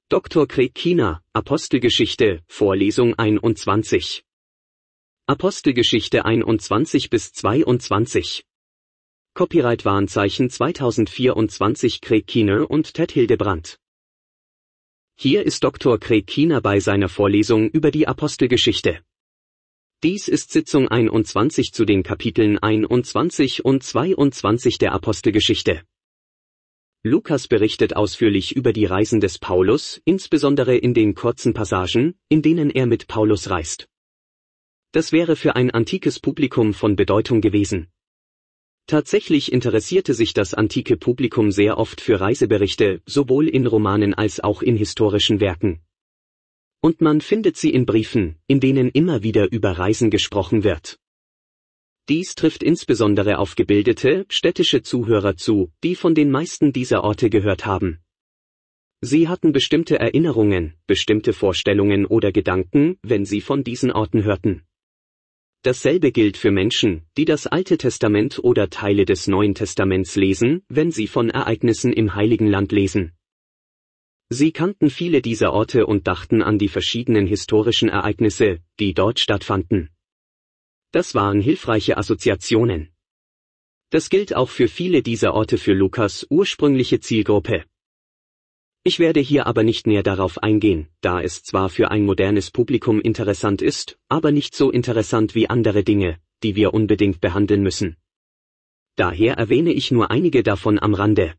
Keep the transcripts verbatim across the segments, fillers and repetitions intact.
Doktor Craig Keener, Apostelgeschichte, Vorlesung einundzwanzig. Apostelgeschichte einundzwanzig bis zweiundzwanzig. Copyright Warnzeichen zweitausendvierundzwanzig Craig Keener und Ted Hildebrandt. Hier ist Doktor Craig Keener bei seiner Vorlesung über die Apostelgeschichte. Dies ist Sitzung einundzwanzig zu den Kapiteln einundzwanzig und zweiundzwanzig der Apostelgeschichte. Lukas berichtet ausführlich über die Reisen des Paulus, insbesondere in den kurzen Passagen, in denen er mit Paulus reist. Das wäre für ein antikes Publikum von Bedeutung gewesen. Tatsächlich interessierte sich das antike Publikum sehr oft für Reiseberichte, sowohl in Romanen als auch in historischen Werken. Und man findet sie in Briefen, in denen immer wieder über Reisen gesprochen wird. Dies trifft insbesondere auf gebildete, städtische Zuhörer zu, die von den meisten dieser Orte gehört haben. Sie hatten bestimmte Erinnerungen, bestimmte Vorstellungen oder Gedanken, wenn sie von diesen Orten hörten. Dasselbe gilt für Menschen, die das Alte Testament oder Teile des Neuen Testaments lesen, wenn sie von Ereignissen im Heiligen Land lesen. Sie kannten viele dieser Orte und dachten an die verschiedenen historischen Ereignisse, die dort stattfanden. Das waren hilfreiche Assoziationen. Das gilt auch für viele dieser Orte für Lukas' ursprüngliche Zielgruppe. Ich werde hier aber nicht näher darauf eingehen, da es zwar für ein modernes Publikum interessant ist, aber nicht so interessant wie andere Dinge, die wir unbedingt behandeln müssen. Daher erwähne ich nur einige davon am Rande.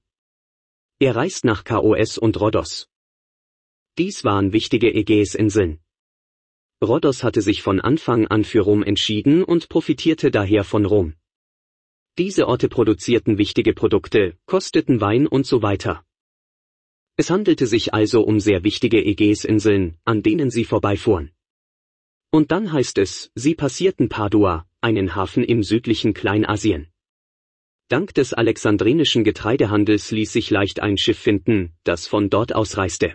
Er reist nach Kos und Rhodos. Dies waren wichtige Ägäisinseln. Rhodos hatte sich von Anfang an für Rom entschieden und profitierte daher von Rom. Diese Orte produzierten wichtige Produkte, kosteten Wein und so weiter. Es handelte sich also um sehr wichtige Ägäisinseln, an denen sie vorbeifuhren. Und dann heißt es, sie passierten Padua, einen Hafen im südlichen Kleinasien. Dank des alexandrinischen Getreidehandels ließ sich leicht ein Schiff finden, das von dort aus reiste.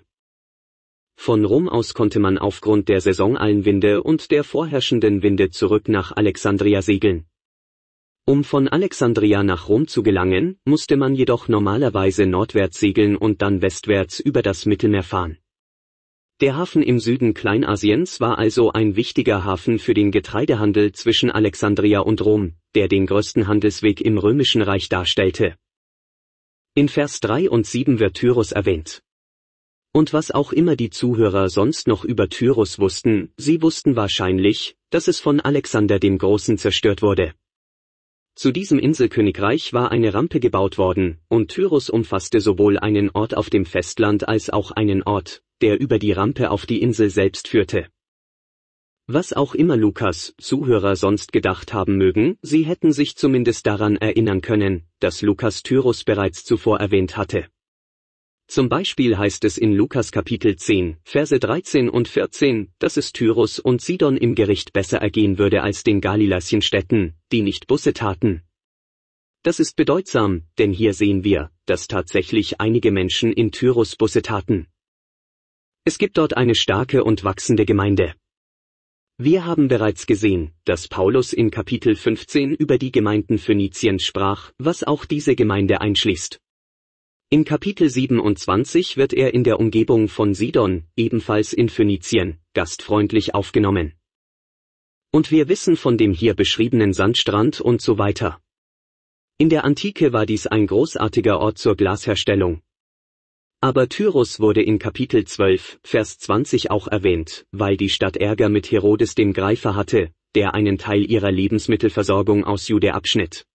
Von Rom aus konnte man aufgrund der saisonalen Winde und der vorherrschenden Winde zurück nach Alexandria segeln. Um von Alexandria nach Rom zu gelangen, musste man jedoch normalerweise nordwärts segeln und dann westwärts über das Mittelmeer fahren. Der Hafen im Süden Kleinasiens war also ein wichtiger Hafen für den Getreidehandel zwischen Alexandria und Rom, der den größten Handelsweg im Römischen Reich darstellte. In Vers drei und sieben wird Tyrus erwähnt. Und was auch immer die Zuhörer sonst noch über Tyrus wussten, sie wussten wahrscheinlich, dass es von Alexander dem Großen zerstört wurde. Zu diesem Inselkönigreich war eine Rampe gebaut worden, und Tyrus umfasste sowohl einen Ort auf dem Festland als auch einen Ort, der über die Rampe auf die Insel selbst führte. Was auch immer Lukas' Zuhörer sonst gedacht haben mögen, sie hätten sich zumindest daran erinnern können, dass Lukas Tyrus bereits zuvor erwähnt hatte. Zum Beispiel heißt es in Lukas Kapitel zehn, Verse dreizehn und vierzehn, dass es Tyrus und Sidon im Gericht besser ergehen würde als den Galiläischen Städten, die nicht Buße taten. Das ist bedeutsam, denn hier sehen wir, dass tatsächlich einige Menschen in Tyrus Buße taten. Es gibt dort eine starke und wachsende Gemeinde. Wir haben bereits gesehen, dass Paulus in Kapitel fünfzehn über die Gemeinden Phöniziens sprach, was auch diese Gemeinde einschließt. In Kapitel siebenundzwanzig wird er in der Umgebung von Sidon, ebenfalls in Phönizien, gastfreundlich aufgenommen. Und wir wissen von dem hier beschriebenen Sandstrand und so weiter. In der Antike war dies ein großartiger Ort zur Glasherstellung. Aber Tyrus wurde in Kapitel zwölf, Vers zwanzig auch erwähnt, weil die Stadt Ärger mit Herodes dem Greifer hatte, der einen Teil ihrer Lebensmittelversorgung aus Judäa abschnitt.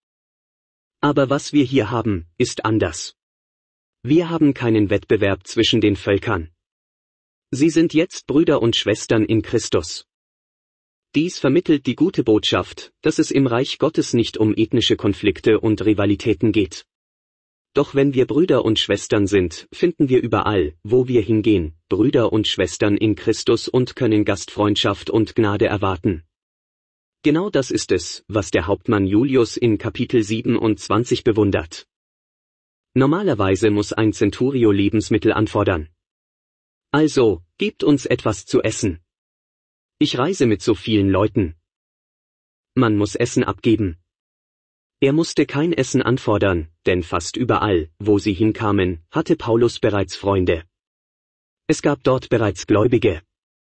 Aber was wir hier haben, ist anders. Wir haben keinen Wettbewerb zwischen den Völkern. Sie sind jetzt Brüder und Schwestern in Christus. Dies vermittelt die gute Botschaft, dass es im Reich Gottes nicht um ethnische Konflikte und Rivalitäten geht. Doch wenn wir Brüder und Schwestern sind, finden wir überall, wo wir hingehen, Brüder und Schwestern in Christus und können Gastfreundschaft und Gnade erwarten. Genau das ist es, was der Hauptmann Julius in Kapitel siebenundzwanzig bewundert. Normalerweise muss ein Centurio Lebensmittel anfordern. Also, gebt uns etwas zu essen. Ich reise mit so vielen Leuten. Man muss Essen abgeben. Er musste kein Essen anfordern, denn fast überall, wo sie hinkamen, hatte Paulus bereits Freunde. Es gab dort bereits Gläubige.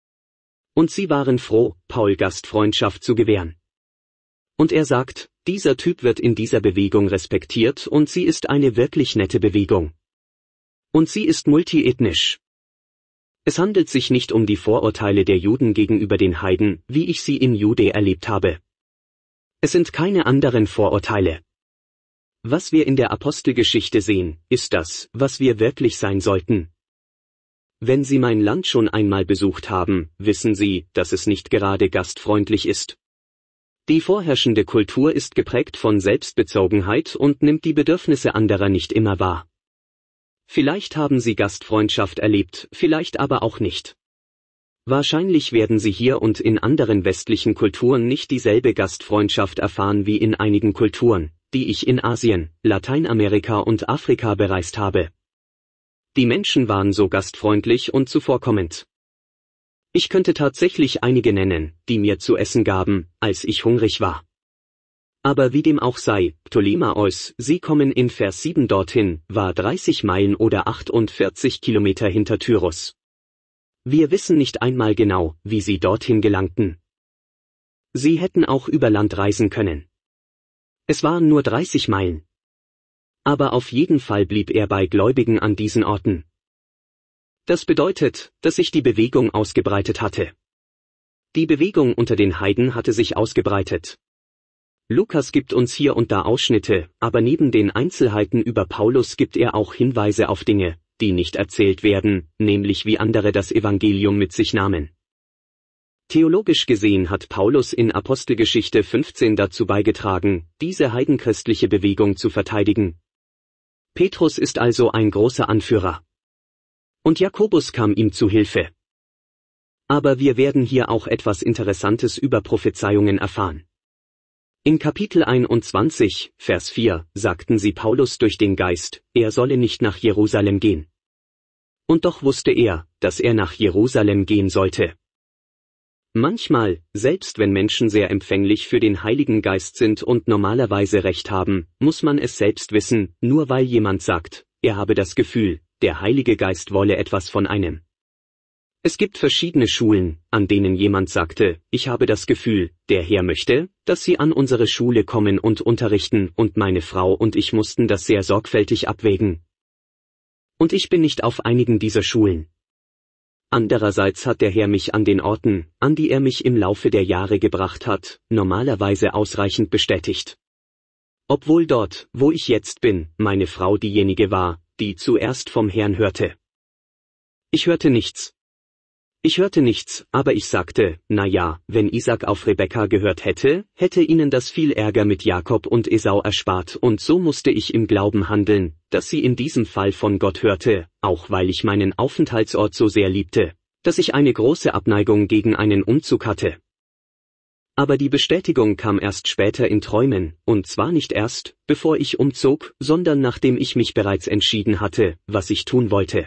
Und sie waren froh, Paul Gastfreundschaft zu gewähren. Und er sagt, dieser Typ wird in dieser Bewegung respektiert und sie ist eine wirklich nette Bewegung. Und sie ist multiethnisch. Es handelt sich nicht um die Vorurteile der Juden gegenüber den Heiden, wie ich sie in Jude erlebt habe. Es sind keine anderen Vorurteile. Was wir in der Apostelgeschichte sehen, ist das, was wir wirklich sein sollten. Wenn Sie mein Land schon einmal besucht haben, wissen Sie, dass es nicht gerade gastfreundlich ist. Die vorherrschende Kultur ist geprägt von Selbstbezogenheit und nimmt die Bedürfnisse anderer nicht immer wahr. Vielleicht haben Sie Gastfreundschaft erlebt, vielleicht aber auch nicht. Wahrscheinlich werden Sie hier und in anderen westlichen Kulturen nicht dieselbe Gastfreundschaft erfahren wie in einigen Kulturen, die ich in Asien, Lateinamerika und Afrika bereist habe. Die Menschen waren so gastfreundlich und zuvorkommend. Ich könnte tatsächlich einige nennen, die mir zu essen gaben, als ich hungrig war. Aber wie dem auch sei, Ptolemaeus, sie kommen in Vers sieben dorthin, war dreißig Meilen oder achtundvierzig Kilometer hinter Tyrus. Wir wissen nicht einmal genau, wie sie dorthin gelangten. Sie hätten auch über Land reisen können. Es waren nur dreißig Meilen. Aber auf jeden Fall blieb er bei Gläubigen an diesen Orten. Das bedeutet, dass sich die Bewegung ausgebreitet hatte. Die Bewegung unter den Heiden hatte sich ausgebreitet. Lukas gibt uns hier und da Ausschnitte, aber neben den Einzelheiten über Paulus gibt er auch Hinweise auf Dinge, die nicht erzählt werden, nämlich wie andere das Evangelium mit sich nahmen. Theologisch gesehen hat Paulus in Apostelgeschichte fünfzehn dazu beigetragen, diese heidenchristliche Bewegung zu verteidigen. Petrus ist also ein großer Anführer. Und Jakobus kam ihm zu Hilfe. Aber wir werden hier auch etwas Interessantes über Prophezeiungen erfahren. In Kapitel einundzwanzig, Vers vier, sagten sie Paulus durch den Geist, er solle nicht nach Jerusalem gehen. Und doch wusste er, dass er nach Jerusalem gehen sollte. Manchmal, selbst wenn Menschen sehr empfänglich für den Heiligen Geist sind und normalerweise Recht haben, muss man es selbst wissen, nur weil jemand sagt, er habe das Gefühl, der Heilige Geist wolle etwas von einem. Es gibt verschiedene Schulen, an denen jemand sagte, ich habe das Gefühl, der Herr möchte, dass Sie an unsere Schule kommen und unterrichten, und meine Frau und ich mussten das sehr sorgfältig abwägen. Und ich bin nicht auf einigen dieser Schulen. Andererseits hat der Herr mich an den Orten, an die er mich im Laufe der Jahre gebracht hat, normalerweise ausreichend bestätigt. Obwohl dort, wo ich jetzt bin, meine Frau diejenige war, die zuerst vom Herrn hörte. Ich hörte nichts. Ich hörte nichts, aber ich sagte, na ja, wenn Isaac auf Rebekka gehört hätte, hätte ihnen das viel Ärger mit Jakob und Esau erspart, und so musste ich im Glauben handeln, dass sie in diesem Fall von Gott hörte, auch weil ich meinen Aufenthaltsort so sehr liebte, dass ich eine große Abneigung gegen einen Umzug hatte. Aber die Bestätigung kam erst später in Träumen, und zwar nicht erst, bevor ich umzog, sondern nachdem ich mich bereits entschieden hatte, was ich tun wollte.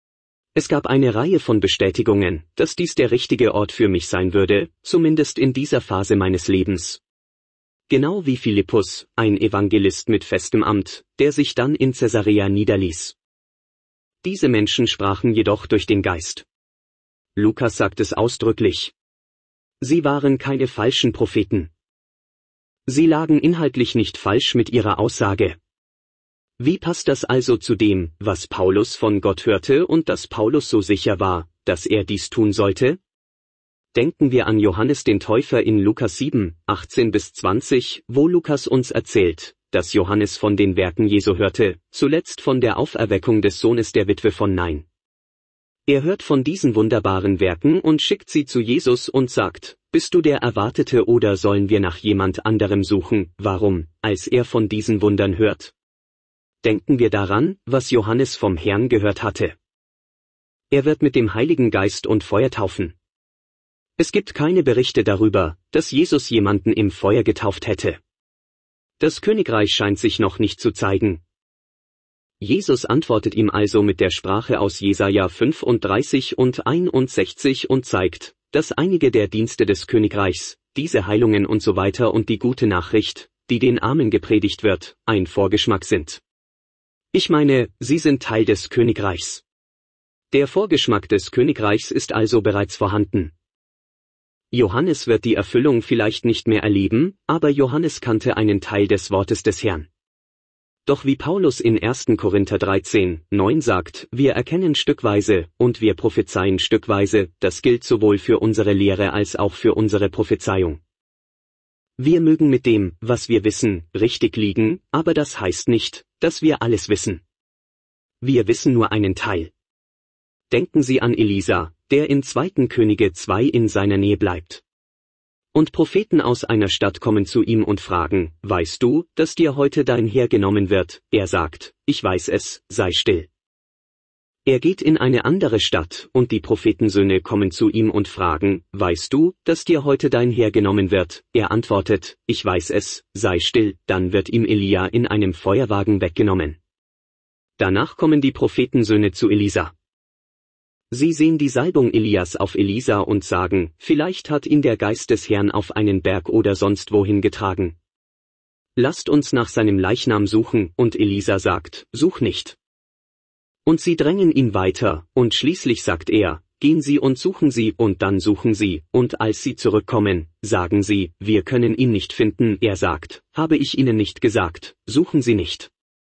Es gab eine Reihe von Bestätigungen, dass dies der richtige Ort für mich sein würde, zumindest in dieser Phase meines Lebens. Genau wie Philippus, ein Evangelist mit festem Amt, der sich dann in Caesarea niederließ. Diese Menschen sprachen jedoch durch den Geist. Lukas sagt es ausdrücklich. Sie waren keine falschen Propheten. Sie lagen inhaltlich nicht falsch mit ihrer Aussage. Wie passt das also zu dem, was Paulus von Gott hörte und dass Paulus so sicher war, dass er dies tun sollte? Denken wir an Johannes den Täufer in Lukas sieben, achtzehn bis zwanzig, wo Lukas uns erzählt, dass Johannes von den Werken Jesu hörte, zuletzt von der Auferweckung des Sohnes der Witwe von Nain. Er hört von diesen wunderbaren Werken und schickt sie zu Jesus und sagt, bist du der Erwartete oder sollen wir nach jemand anderem suchen? Warum, als er von diesen Wundern hört? Denken wir daran, was Johannes vom Herrn gehört hatte. Er wird mit dem Heiligen Geist und Feuer taufen. Es gibt keine Berichte darüber, dass Jesus jemanden im Feuer getauft hätte. Das Königreich scheint sich noch nicht zu zeigen. Jesus antwortet ihm also mit der Sprache aus Jesaja fünfunddreißig und einundsechzig und zeigt, dass einige der Dienste des Königreichs, diese Heilungen und so weiter und die gute Nachricht, die den Armen gepredigt wird, ein Vorgeschmack sind. Ich meine, sie sind Teil des Königreichs. Der Vorgeschmack des Königreichs ist also bereits vorhanden. Johannes wird die Erfüllung vielleicht nicht mehr erleben, aber Johannes kannte einen Teil des Wortes des Herrn. Doch wie Paulus in erster Korinther dreizehn, neun sagt, wir erkennen stückweise, und wir prophezeien stückweise, das gilt sowohl für unsere Lehre als auch für unsere Prophezeiung. Wir mögen mit dem, was wir wissen, richtig liegen, aber das heißt nicht, dass wir alles wissen. Wir wissen nur einen Teil. Denken Sie an Elisa, der in zweiter Könige zwei in seiner Nähe bleibt. Und Propheten aus einer Stadt kommen zu ihm und fragen, weißt du, dass dir heute dein Heer genommen wird? Er sagt, ich weiß es, sei still. Er geht in eine andere Stadt, und die Prophetensöhne kommen zu ihm und fragen, weißt du, dass dir heute dein Heer genommen wird? Er antwortet, ich weiß es, sei still, dann wird ihm Elia in einem Feuerwagen weggenommen. Danach kommen die Prophetensöhne zu Elisa. Sie sehen die Salbung Elias auf Elisa und sagen, vielleicht hat ihn der Geist des Herrn auf einen Berg oder sonst wohin getragen. Lasst uns nach seinem Leichnam suchen, und Elisa sagt, such nicht. Und sie drängen ihn weiter, und schließlich sagt er, gehen Sie und suchen Sie, und dann suchen Sie, und als sie zurückkommen, sagen sie, wir können ihn nicht finden. Er sagt, habe ich Ihnen nicht gesagt, suchen Sie nicht.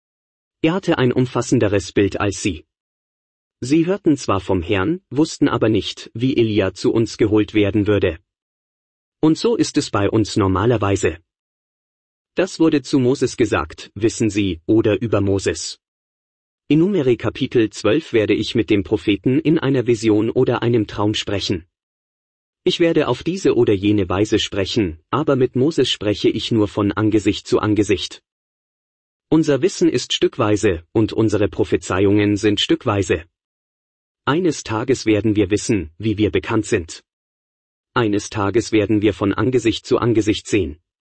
Er hatte ein umfassenderes Bild als sie. Sie hörten zwar vom Herrn, wussten aber nicht, wie Elia zu uns geholt werden würde. Und so ist es bei uns normalerweise. Das wurde zu Moses gesagt, wissen Sie, oder über Moses. In Numeri Kapitel zwölf werde ich mit dem Propheten in einer Vision oder einem Traum sprechen. Ich werde auf diese oder jene Weise sprechen, aber mit Moses spreche ich nur von Angesicht zu Angesicht. Unser Wissen ist stückweise, und unsere Prophezeiungen sind stückweise. Eines Tages werden wir wissen, wie wir bekannt sind. Eines Tages werden wir von Angesicht zu Angesicht sehen.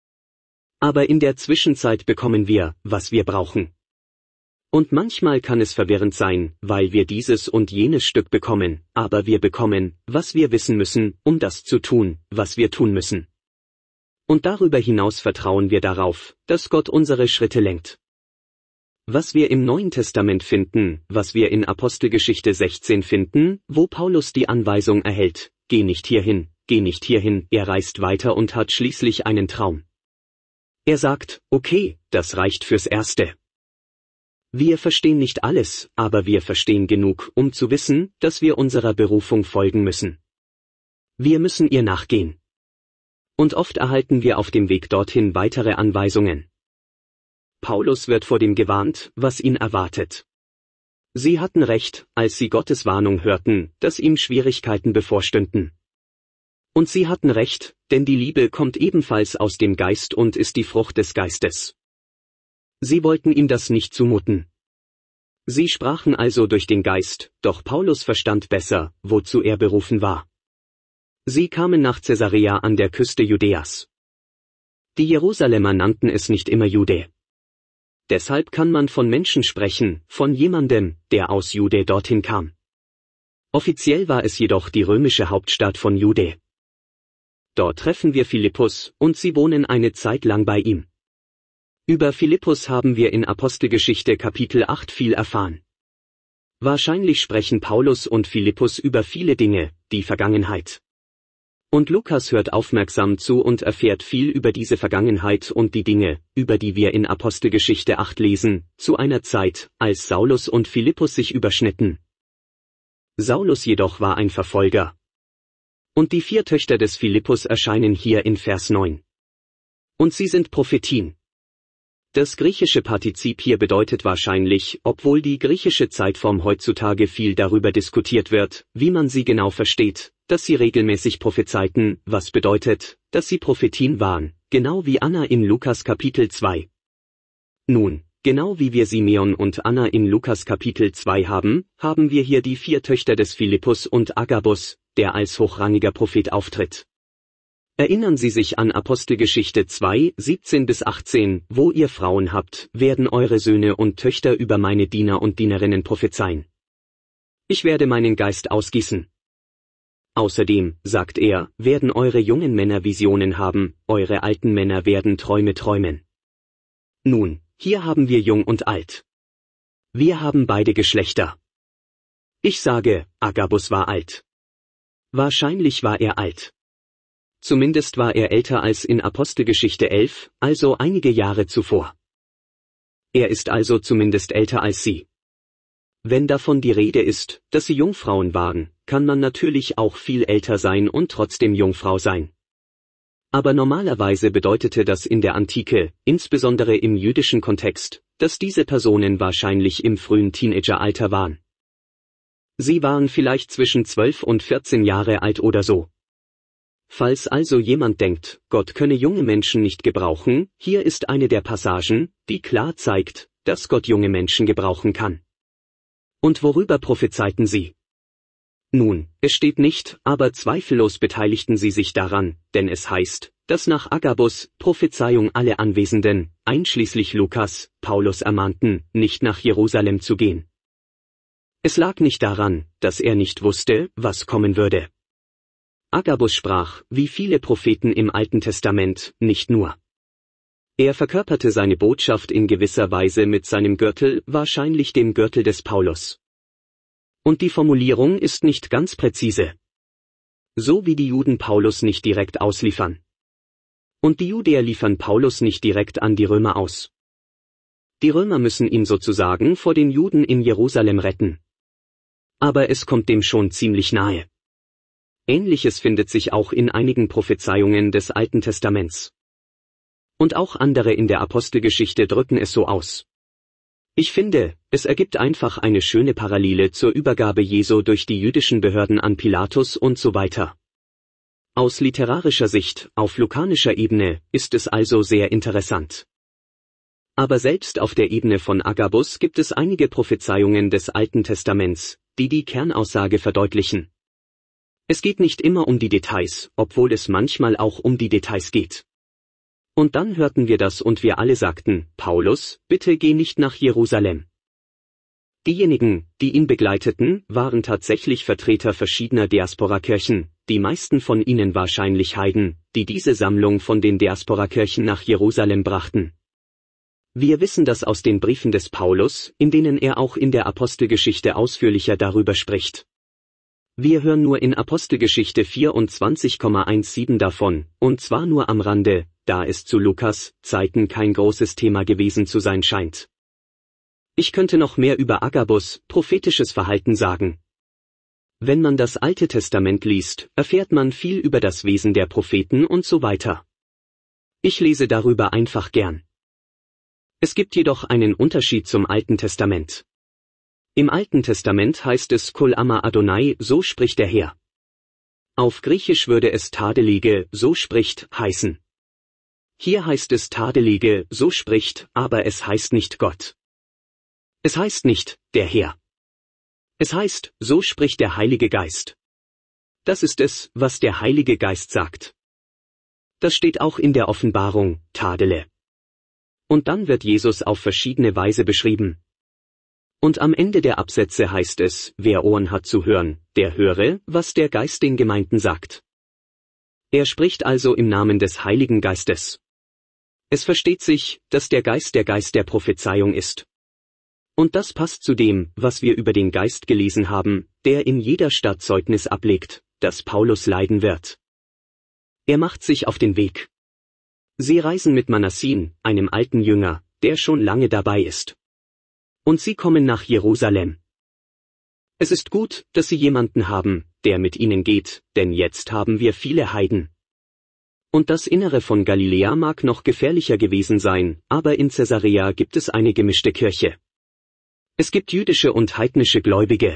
Aber in der Zwischenzeit bekommen wir, was wir brauchen. Und manchmal kann es verwirrend sein, weil wir dieses und jenes Stück bekommen, aber wir bekommen, was wir wissen müssen, um das zu tun, was wir tun müssen. Und darüber hinaus vertrauen wir darauf, dass Gott unsere Schritte lenkt. Was wir im Neuen Testament finden, was wir in Apostelgeschichte sechzehn finden, wo Paulus die Anweisung erhält, geh nicht hierhin, geh nicht hierhin, er reist weiter und hat schließlich einen Traum. Er sagt, okay, das reicht fürs Erste. Wir verstehen nicht alles, aber wir verstehen genug, um zu wissen, dass wir unserer Berufung folgen müssen. Wir müssen ihr nachgehen. Und oft erhalten wir auf dem Weg dorthin weitere Anweisungen. Paulus wird vor dem gewarnt, was ihn erwartet. Sie hatten recht, als sie Gottes Warnung hörten, dass ihm Schwierigkeiten bevorstünden. Und sie hatten recht, denn die Liebe kommt ebenfalls aus dem Geist und ist die Frucht des Geistes. Sie wollten ihm das nicht zumuten. Sie sprachen also durch den Geist, doch Paulus verstand besser, wozu er berufen war. Sie kamen nach Caesarea an der Küste Judäas. Die Jerusalemer nannten es nicht immer Jude. Deshalb kann man von Menschen sprechen, von jemandem, der aus Jude dorthin kam. Offiziell war es jedoch die römische Hauptstadt von Jude. Dort treffen wir Philippus, und sie wohnen eine Zeit lang bei ihm. Über Philippus haben wir in Apostelgeschichte Kapitel acht viel erfahren. Wahrscheinlich sprechen Paulus und Philippus über viele Dinge, die Vergangenheit. Und Lukas hört aufmerksam zu und erfährt viel über diese Vergangenheit und die Dinge, über die wir in Apostelgeschichte acht lesen, zu einer Zeit, als Saulus und Philippus sich überschnitten. Saulus jedoch war ein Verfolger. Und die vier Töchter des Philippus erscheinen hier in Vers neun. Und sie sind Prophetien. Das griechische Partizip hier bedeutet wahrscheinlich, obwohl die griechische Zeitform heutzutage viel darüber diskutiert wird, wie man sie genau versteht, dass sie regelmäßig prophezeiten, was bedeutet, dass sie Prophetien waren, genau wie Anna in Lukas Kapitel zwei. Nun, genau wie wir Simeon und Anna in Lukas Kapitel zwei haben, haben wir hier die vier Töchter des Philippus und Agabus, der als hochrangiger Prophet auftritt. Erinnern Sie sich an Apostelgeschichte zwei, siebzehn bis achtzehn, wo ihr Frauen habt, werden eure Söhne und Töchter über meine Diener und Dienerinnen prophezeien. Ich werde meinen Geist ausgießen. Außerdem, sagt er, werden eure jungen Männer Visionen haben, eure alten Männer werden Träume träumen. Nun, hier haben wir jung und alt. Wir haben beide Geschlechter. Ich sage, Agabus war alt. Wahrscheinlich war er alt. Zumindest war er älter als in Apostelgeschichte elf, also einige Jahre zuvor. Er ist also zumindest älter als sie. Wenn davon die Rede ist, dass sie Jungfrauen waren, kann man natürlich auch viel älter sein und trotzdem Jungfrau sein. Aber normalerweise bedeutete das in der Antike, insbesondere im jüdischen Kontext, dass diese Personen wahrscheinlich im frühen Teenageralter waren. Sie waren vielleicht zwischen zwölf und vierzehn Jahre alt oder so. Falls also jemand denkt, Gott könne junge Menschen nicht gebrauchen, hier ist eine der Passagen, die klar zeigt, dass Gott junge Menschen gebrauchen kann. Und worüber prophezeiten sie? Nun, es steht nicht, aber zweifellos beteiligten sie sich daran, denn es heißt, dass nach Agabus Prophezeiung alle Anwesenden, einschließlich Lukas, Paulus ermahnten, nicht nach Jerusalem zu gehen. Es lag nicht daran, dass er nicht wusste, was kommen würde. Agabus sprach, wie viele Propheten im Alten Testament, nicht nur. Er verkörperte seine Botschaft in gewisser Weise mit seinem Gürtel, wahrscheinlich dem Gürtel des Paulus. Und die Formulierung ist nicht ganz präzise. So wie die Juden Paulus nicht direkt ausliefern. Und die Judäer liefern Paulus nicht direkt an die Römer aus. Die Römer müssen ihn sozusagen vor den Juden in Jerusalem retten. Aber es kommt dem schon ziemlich nahe. Ähnliches findet sich auch in einigen Prophezeiungen des Alten Testaments. Und auch andere in der Apostelgeschichte drücken es so aus. Ich finde, es ergibt einfach eine schöne Parallele zur Übergabe Jesu durch die jüdischen Behörden an Pilatus und so weiter. Aus literarischer Sicht, auf lukanischer Ebene, ist es also sehr interessant. Aber selbst auf der Ebene von Agabus gibt es einige Prophezeiungen des Alten Testaments, die die Kernaussage verdeutlichen. Es geht nicht immer um die Details, obwohl es manchmal auch um die Details geht. Und dann hörten wir das und wir alle sagten, Paulus, bitte geh nicht nach Jerusalem. Diejenigen, die ihn begleiteten, waren tatsächlich Vertreter verschiedener Diasporakirchen, die meisten von ihnen wahrscheinlich Heiden, die diese Sammlung von den Diasporakirchen nach Jerusalem brachten. Wir wissen das aus den Briefen des Paulus, in denen er auch in der Apostelgeschichte ausführlicher darüber spricht. Wir hören nur in Apostelgeschichte vierundzwanzig Komma siebzehn davon, und zwar nur am Rande, da es zu Lukas Zeiten kein großes Thema gewesen zu sein scheint. Ich könnte noch mehr über Agabus prophetisches Verhalten sagen. Wenn man das Alte Testament liest, erfährt man viel über das Wesen der Propheten und so weiter. Ich lese darüber einfach gern. Es gibt jedoch einen Unterschied zum Alten Testament. Im Alten Testament heißt es Kol Ama Adonai, so spricht der Herr. Auf Griechisch würde es Tadelige, so spricht, heißen. Hier heißt es Tadelige, so spricht, aber es heißt nicht Gott. Es heißt nicht, der Herr. Es heißt, so spricht der Heilige Geist. Das ist es, was der Heilige Geist sagt. Das steht auch in der Offenbarung, Tadele. Und dann wird Jesus auf verschiedene Weise beschrieben. Und am Ende der Absätze heißt es, wer Ohren hat zu hören, der höre, was der Geist den Gemeinden sagt. Er spricht also im Namen des Heiligen Geistes. Es versteht sich, dass der Geist der Geist der Prophezeiung ist. Und das passt zu dem, was wir über den Geist gelesen haben, der in jeder Stadt Zeugnis ablegt, dass Paulus leiden wird. Er macht sich auf den Weg. Sie reisen mit Manassin, einem alten Jünger, der schon lange dabei ist. Und sie kommen nach Jerusalem. Es ist gut, dass sie jemanden haben, der mit ihnen geht, denn jetzt haben wir viele Heiden. Und das Innere von Galiläa mag noch gefährlicher gewesen sein, aber in Caesarea gibt es eine gemischte Kirche. Es gibt jüdische und heidnische Gläubige.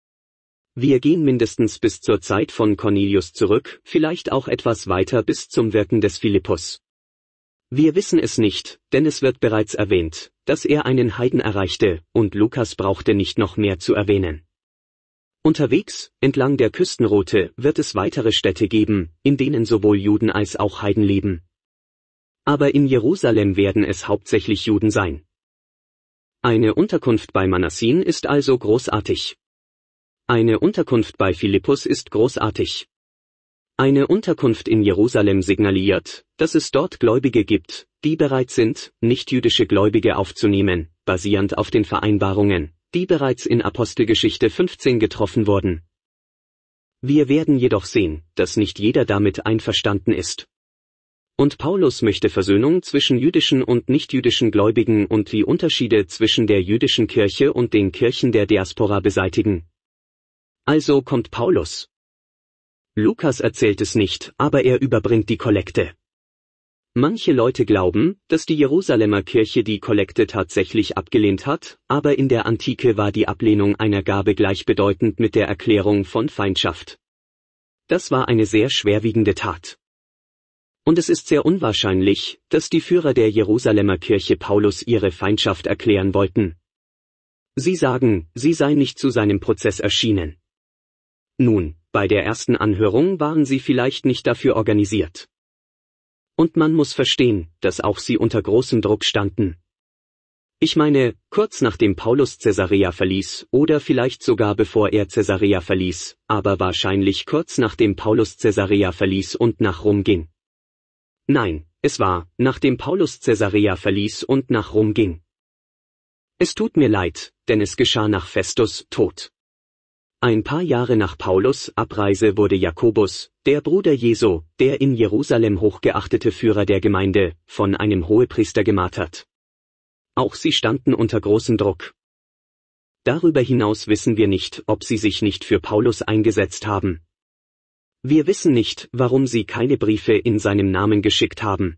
Wir gehen mindestens bis zur Zeit von Cornelius zurück, vielleicht auch etwas weiter bis zum Wirken des Philippus. Wir wissen es nicht, denn es wird bereits erwähnt, dass er einen Heiden erreichte, und Lukas brauchte nicht noch mehr zu erwähnen. Unterwegs, entlang der Küstenroute, wird es weitere Städte geben, in denen sowohl Juden als auch Heiden leben. Aber in Jerusalem werden es hauptsächlich Juden sein. Eine Unterkunft bei Manassin ist also großartig. Eine Unterkunft bei Philippus ist großartig. Eine Unterkunft in Jerusalem signaliert, dass es dort Gläubige gibt, die bereit sind, nichtjüdische Gläubige aufzunehmen, basierend auf den Vereinbarungen, die bereits in Apostelgeschichte fünfzehn getroffen wurden. Wir werden jedoch sehen, dass nicht jeder damit einverstanden ist. Und Paulus möchte Versöhnung zwischen jüdischen und nichtjüdischen Gläubigen und die Unterschiede zwischen der jüdischen Kirche und den Kirchen der Diaspora beseitigen. Also kommt Paulus. Lukas erzählt es nicht, aber er überbringt die Kollekte. Manche Leute glauben, dass die Jerusalemer Kirche die Kollekte tatsächlich abgelehnt hat, aber in der Antike war die Ablehnung einer Gabe gleichbedeutend mit der Erklärung von Feindschaft. Das war eine sehr schwerwiegende Tat. Und es ist sehr unwahrscheinlich, dass die Führer der Jerusalemer Kirche Paulus ihre Feindschaft erklären wollten. Sie sagen, sie sei nicht zu seinem Prozess erschienen. Nun, bei der ersten Anhörung waren sie vielleicht nicht dafür organisiert. Und man muss verstehen, dass auch sie unter großem Druck standen. Ich meine, kurz nachdem Paulus Caesarea verließ, oder vielleicht sogar bevor er Caesarea verließ, aber wahrscheinlich kurz nachdem Paulus Caesarea verließ und nach Rom ging. Nein, es war, nachdem Paulus Caesarea verließ und nach Rom ging. Es tut mir leid, denn es geschah nach Festus' Tod. Ein paar Jahre nach Paulus' Abreise wurde Jakobus, der Bruder Jesu, der in Jerusalem hochgeachtete Führer der Gemeinde, von einem Hohepriester gemartert. Auch sie standen unter großem Druck. Darüber hinaus wissen wir nicht, ob sie sich nicht für Paulus eingesetzt haben. Wir wissen nicht, warum sie keine Briefe in seinem Namen geschickt haben.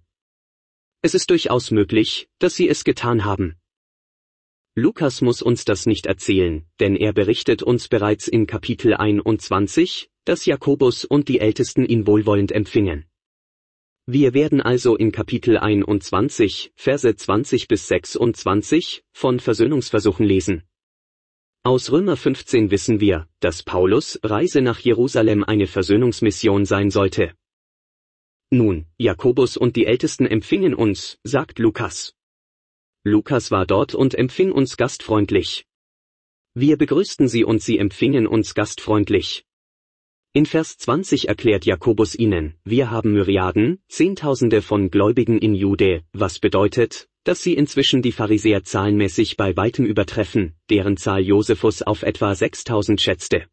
Es ist durchaus möglich, dass sie es getan haben. Lukas muss uns das nicht erzählen, denn er berichtet uns bereits in Kapitel einundzwanzig, dass Jakobus und die Ältesten ihn wohlwollend empfingen. Wir werden also in Kapitel einundzwanzig, Verse zwanzig bis sechsundzwanzig, von Versöhnungsversuchen lesen. Aus Römer fünfzehn wissen wir, dass Paulus' Reise nach Jerusalem eine Versöhnungsmission sein sollte. Nun, Jakobus und die Ältesten empfingen uns, sagt Lukas. Lukas war dort und empfing uns gastfreundlich. Wir begrüßten sie und sie empfingen uns gastfreundlich. In Vers zwanzig erklärt Jakobus ihnen, wir haben Myriaden, Zehntausende von Gläubigen in Jude, was bedeutet, dass sie inzwischen die Pharisäer zahlenmäßig bei weitem übertreffen, deren Zahl Josephus auf etwa sechstausend schätzte.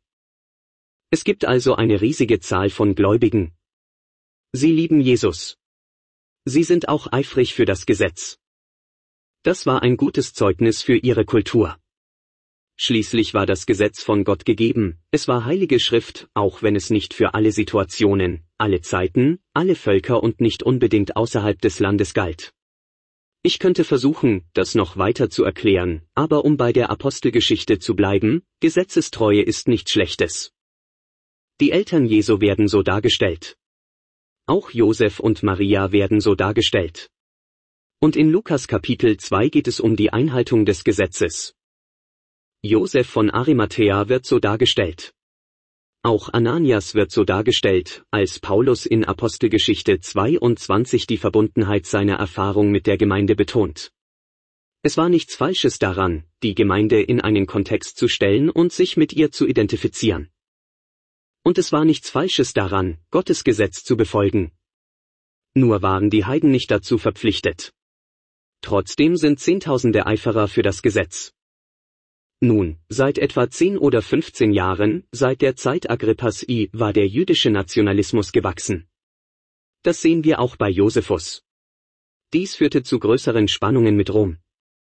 Es gibt also eine riesige Zahl von Gläubigen. Sie lieben Jesus. Sie sind auch eifrig für das Gesetz. Das war ein gutes Zeugnis für ihre Kultur. Schließlich war das Gesetz von Gott gegeben, es war heilige Schrift, auch wenn es nicht für alle Situationen, alle Zeiten, alle Völker und nicht unbedingt außerhalb des Landes galt. Ich könnte versuchen, das noch weiter zu erklären, aber um bei der Apostelgeschichte zu bleiben, Gesetzestreue ist nichts Schlechtes. Die Eltern Jesu werden so dargestellt. Auch Josef und Maria werden so dargestellt. Und in Lukas Kapitel zwei geht es um die Einhaltung des Gesetzes. Josef von Arimathäa wird so dargestellt. Auch Ananias wird so dargestellt, als Paulus in Apostelgeschichte zweiundzwanzig die Verbundenheit seiner Erfahrung mit der Gemeinde betont. Es war nichts Falsches daran, die Gemeinde in einen Kontext zu stellen und sich mit ihr zu identifizieren. Und es war nichts Falsches daran, Gottes Gesetz zu befolgen. Nur waren die Heiden nicht dazu verpflichtet. Trotzdem sind Zehntausende Eiferer für das Gesetz. Nun, seit etwa zehn oder fünfzehn Jahren, seit der Zeit Agrippas I, war der jüdische Nationalismus gewachsen. Das sehen wir auch bei Josephus. Dies führte zu größeren Spannungen mit Rom.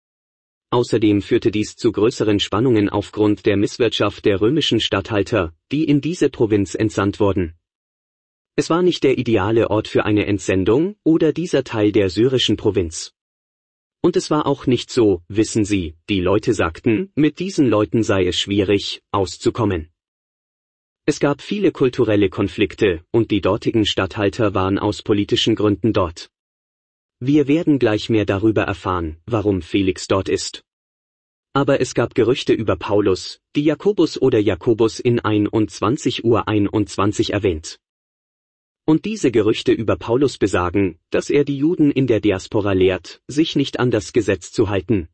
Außerdem führte dies zu größeren Spannungen aufgrund der Misswirtschaft der römischen Statthalter, die in diese Provinz entsandt wurden. Es war nicht der ideale Ort für eine Entsendung oder dieser Teil der syrischen Provinz. Und es war auch nicht so, wissen Sie, die Leute sagten, mit diesen Leuten sei es schwierig, auszukommen. Es gab viele kulturelle Konflikte, und die dortigen Statthalter waren aus politischen Gründen dort. Wir werden gleich mehr darüber erfahren, warum Felix dort ist. Aber es gab Gerüchte über Paulus, die Jakobus oder Jakobus in einundzwanzig Uhr einundzwanzig erwähnt. Und diese Gerüchte über Paulus besagen, dass er die Juden in der Diaspora lehrt, sich nicht an das Gesetz zu halten.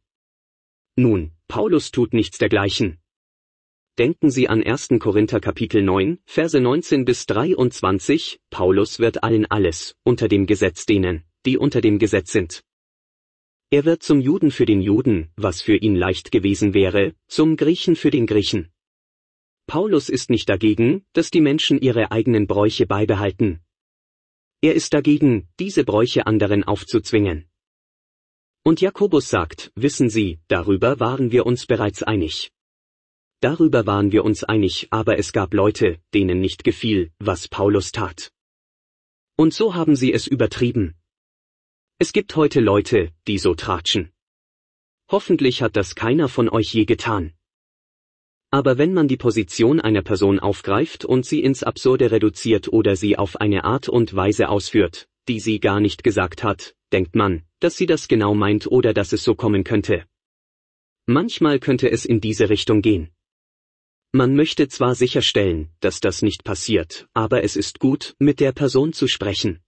Nun, Paulus tut nichts dergleichen. Denken Sie an ersten Korinther Kapitel neun, Verse neunzehn bis dreiundzwanzig, Paulus wird allen alles, unter dem Gesetz denen, die unter dem Gesetz sind. Er wird zum Juden für den Juden, was für ihn leicht gewesen wäre, zum Griechen für den Griechen. Paulus ist nicht dagegen, dass die Menschen ihre eigenen Bräuche beibehalten. Er ist dagegen, diese Bräuche anderen aufzuzwingen. Und Jakobus sagt, wissen Sie, darüber waren wir uns bereits einig. Darüber waren wir uns einig, aber es gab Leute, denen nicht gefiel, was Paulus tat. Und so haben sie es übertrieben. Es gibt heute Leute, die so tratschen. Hoffentlich hat das keiner von euch je getan. Aber wenn man die Position einer Person aufgreift und sie ins Absurde reduziert oder sie auf eine Art und Weise ausführt, die sie gar nicht gesagt hat, denkt man, dass sie das genau meint oder dass es so kommen könnte. Manchmal könnte es in diese Richtung gehen. Man möchte zwar sicherstellen, dass das nicht passiert, aber es ist gut, mit der Person zu sprechen.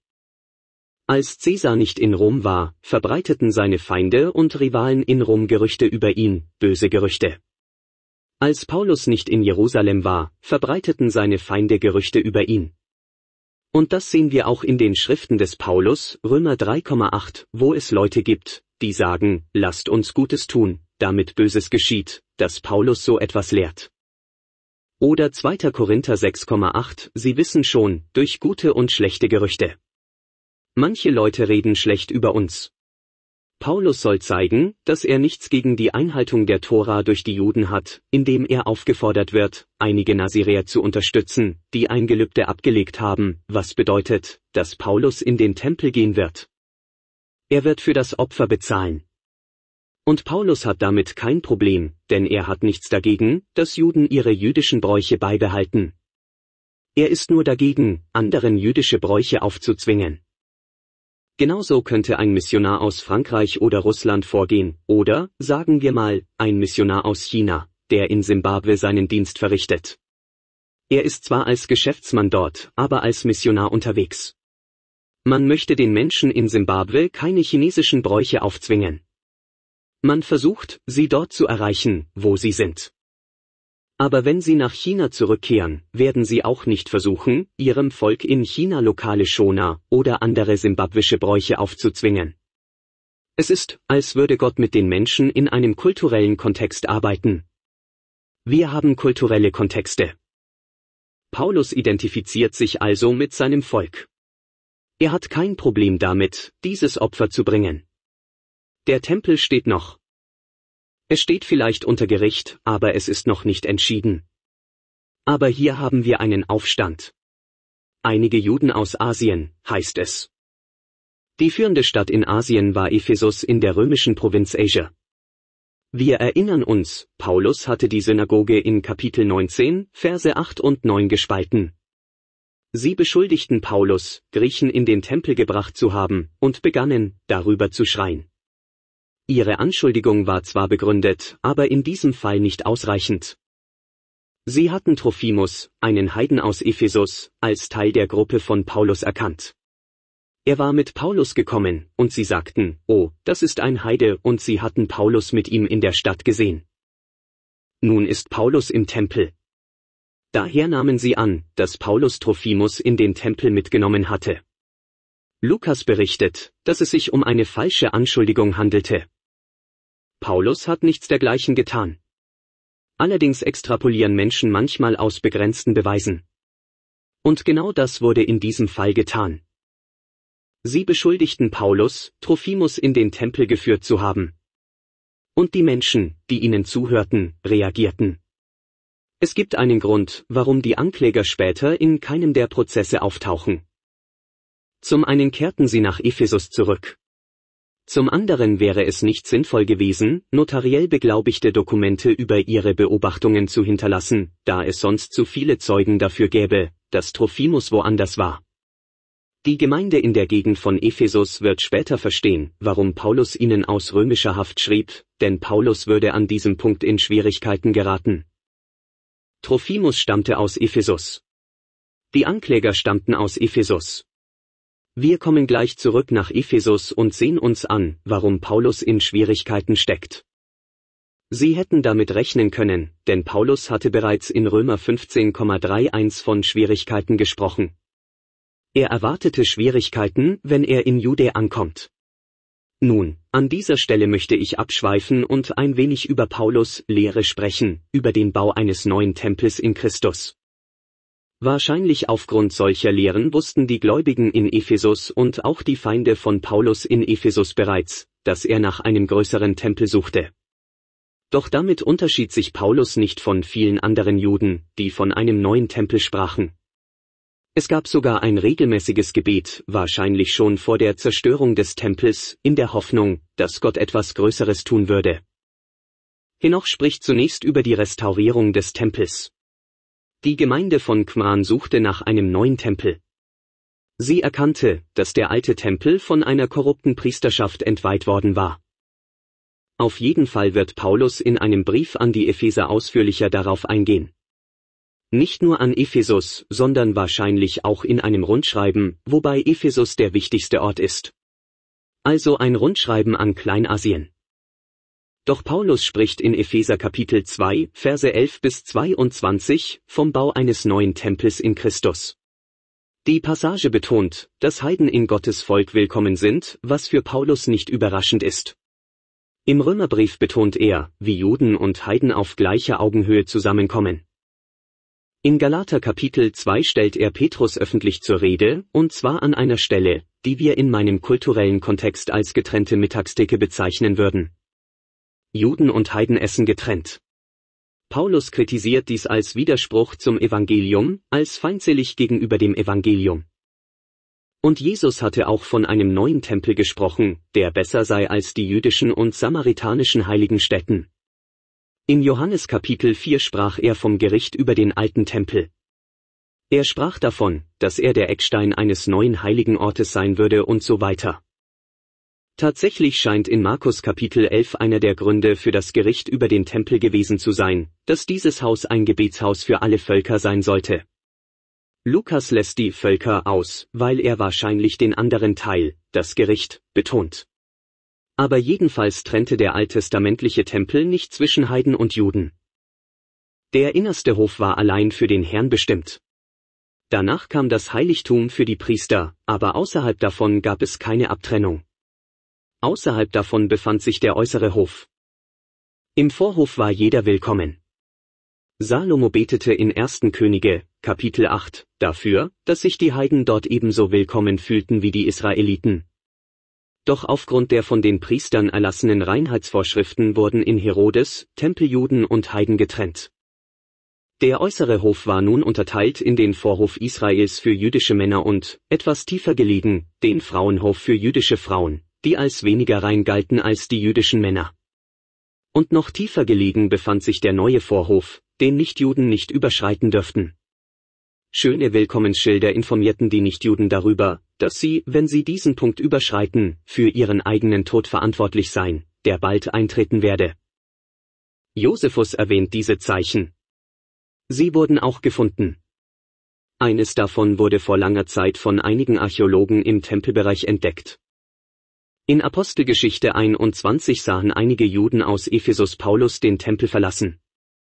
Als Caesar nicht in Rom war, verbreiteten seine Feinde und Rivalen in Rom Gerüchte über ihn, böse Gerüchte. Als Paulus nicht in Jerusalem war, verbreiteten seine Feinde Gerüchte über ihn. Und das sehen wir auch in den Schriften des Paulus, Römer drei Komma acht, wo es Leute gibt, die sagen, lasst uns Gutes tun, damit Böses geschieht, dass Paulus so etwas lehrt. Oder zweiter Korinther sechs Komma acht, sie wissen schon, durch gute und schlechte Gerüchte. Manche Leute reden schlecht über uns. Paulus soll zeigen, dass er nichts gegen die Einhaltung der Tora durch die Juden hat, indem er aufgefordert wird, einige Naziräer zu unterstützen, die ein Gelübde abgelegt haben, was bedeutet, dass Paulus in den Tempel gehen wird. Er wird für das Opfer bezahlen. Und Paulus hat damit kein Problem, denn er hat nichts dagegen, dass Juden ihre jüdischen Bräuche beibehalten. Er ist nur dagegen, anderen jüdische Bräuche aufzuzwingen. Genauso könnte ein Missionar aus Frankreich oder Russland vorgehen, oder, sagen wir mal, ein Missionar aus China, der in Simbabwe seinen Dienst verrichtet. Er ist zwar als Geschäftsmann dort, aber als Missionar unterwegs. Man möchte den Menschen in Simbabwe keine chinesischen Bräuche aufzwingen. Man versucht, sie dort zu erreichen, wo sie sind. Aber wenn sie nach China zurückkehren, werden sie auch nicht versuchen, ihrem Volk in China lokale Shona oder andere simbabwische Bräuche aufzuzwingen. Es ist, als würde Gott mit den Menschen in einem kulturellen Kontext arbeiten. Wir haben kulturelle Kontexte. Paulus identifiziert sich also mit seinem Volk. Er hat kein Problem damit, dieses Opfer zu bringen. Der Tempel steht noch. Es steht vielleicht unter Gericht, aber es ist noch nicht entschieden. Aber hier haben wir einen Aufstand. Einige Juden aus Asien, heißt es. Die führende Stadt in Asien war Ephesus in der römischen Provinz Asia. Wir erinnern uns, Paulus hatte die Synagoge in Kapitel neunzehn, Verse acht und neun gespalten. Sie beschuldigten Paulus, Griechen in den Tempel gebracht zu haben, und begannen, darüber zu schreien. Ihre Anschuldigung war zwar begründet, aber in diesem Fall nicht ausreichend. Sie hatten Trophimus, einen Heiden aus Ephesus, als Teil der Gruppe von Paulus erkannt. Er war mit Paulus gekommen, und sie sagten, oh, das ist ein Heide, und sie hatten Paulus mit ihm in der Stadt gesehen. Nun ist Paulus im Tempel. Daher nahmen sie an, dass Paulus Trophimus in den Tempel mitgenommen hatte. Lukas berichtet, dass es sich um eine falsche Anschuldigung handelte. Paulus hat nichts dergleichen getan. Allerdings extrapolieren Menschen manchmal aus begrenzten Beweisen. Und genau das wurde in diesem Fall getan. Sie beschuldigten Paulus, Trophimus in den Tempel geführt zu haben. Und die Menschen, die ihnen zuhörten, reagierten. Es gibt einen Grund, warum die Ankläger später in keinem der Prozesse auftauchen. Zum einen kehrten sie nach Ephesus zurück. Zum anderen wäre es nicht sinnvoll gewesen, notariell beglaubigte Dokumente über ihre Beobachtungen zu hinterlassen, da es sonst zu viele Zeugen dafür gäbe, dass Trophimus woanders war. Die Gemeinde in der Gegend von Ephesus wird später verstehen, warum Paulus ihnen aus römischer Haft schrieb, denn Paulus würde an diesem Punkt in Schwierigkeiten geraten. Trophimus stammte aus Ephesus. Die Ankläger stammten aus Ephesus. Wir kommen gleich zurück nach Ephesus und sehen uns an, warum Paulus in Schwierigkeiten steckt. Sie hätten damit rechnen können, denn Paulus hatte bereits in Römer fünfzehn Komma einunddreißig von Schwierigkeiten gesprochen. Er erwartete Schwierigkeiten, wenn er in Jude ankommt. Nun, An dieser Stelle möchte ich abschweifen und ein wenig über Paulus' Lehre sprechen, über den Bau eines neuen Tempels in Christus. Wahrscheinlich aufgrund solcher Lehren wussten die Gläubigen in Ephesus und auch die Feinde von Paulus in Ephesus bereits, dass er nach einem größeren Tempel suchte. Doch damit unterschied sich Paulus nicht von vielen anderen Juden, die von einem neuen Tempel sprachen. Es gab sogar ein regelmäßiges Gebet, wahrscheinlich schon vor der Zerstörung des Tempels, in der Hoffnung, dass Gott etwas Größeres tun würde. Henoch spricht zunächst über die Restaurierung des Tempels. Die Gemeinde von Qumran suchte nach einem neuen Tempel. Sie erkannte, dass der alte Tempel von einer korrupten Priesterschaft entweiht worden war. Auf jeden Fall wird Paulus in einem Brief an die Epheser ausführlicher darauf eingehen. Nicht nur an Ephesus, sondern wahrscheinlich auch in einem Rundschreiben, wobei Ephesus der wichtigste Ort ist. Also ein Rundschreiben an Kleinasien. Doch Paulus spricht in Epheser Kapitel zwei, Verse elf bis zweiundzwanzig, vom Bau eines neuen Tempels in Christus. Die Passage betont, dass Heiden in Gottes Volk willkommen sind, was für Paulus nicht überraschend ist. Im Römerbrief betont er, wie Juden und Heiden auf gleicher Augenhöhe zusammenkommen. In Galater Kapitel zwei stellt er Petrus öffentlich zur Rede, und zwar an einer Stelle, die wir in meinem kulturellen Kontext als getrennte Mittagstheke bezeichnen würden. Juden und Heiden essen getrennt. Paulus kritisiert dies als Widerspruch zum Evangelium, als feindselig gegenüber dem Evangelium. Und Jesus hatte auch von einem neuen Tempel gesprochen, der besser sei als die jüdischen und samaritanischen heiligen Stätten. In Johannes Kapitel vier sprach er vom Gericht über den alten Tempel. Er sprach davon, dass er der Eckstein eines neuen heiligen Ortes sein würde und so weiter. Tatsächlich scheint in Markus Kapitel elf einer der Gründe für das Gericht über den Tempel gewesen zu sein, dass dieses Haus ein Gebetshaus für alle Völker sein sollte. Lukas lässt die Völker aus, weil er wahrscheinlich den anderen Teil, das Gericht, betont. Aber jedenfalls trennte der alttestamentliche Tempel nicht zwischen Heiden und Juden. Der innerste Hof war allein für den Herrn bestimmt. Danach kam das Heiligtum für die Priester, aber außerhalb davon gab es keine Abtrennung. Außerhalb davon befand sich der äußere Hof. Im Vorhof war jeder willkommen. Salomo betete in ersten Könige, Kapitel acht, dafür, dass sich die Heiden dort ebenso willkommen fühlten wie die Israeliten. Doch aufgrund der von den Priestern erlassenen Reinheitsvorschriften wurden in Herodes Tempeljuden und Heiden getrennt. Der äußere Hof war nun unterteilt in den Vorhof Israels für jüdische Männer und, etwas tiefer gelegen, den Frauenhof für jüdische Frauen, die als weniger rein galten als die jüdischen Männer. Und noch tiefer gelegen befand sich der neue Vorhof, den Nichtjuden nicht überschreiten dürften. Schöne Willkommensschilder informierten die Nichtjuden darüber, dass sie, wenn sie diesen Punkt überschreiten, für ihren eigenen Tod verantwortlich seien, der bald eintreten werde. Josephus erwähnt diese Zeichen. Sie wurden auch gefunden. Eines davon wurde vor langer Zeit von einigen Archäologen im Tempelbereich entdeckt. In Apostelgeschichte einundzwanzig sahen einige Juden aus Ephesus Paulus den Tempel verlassen.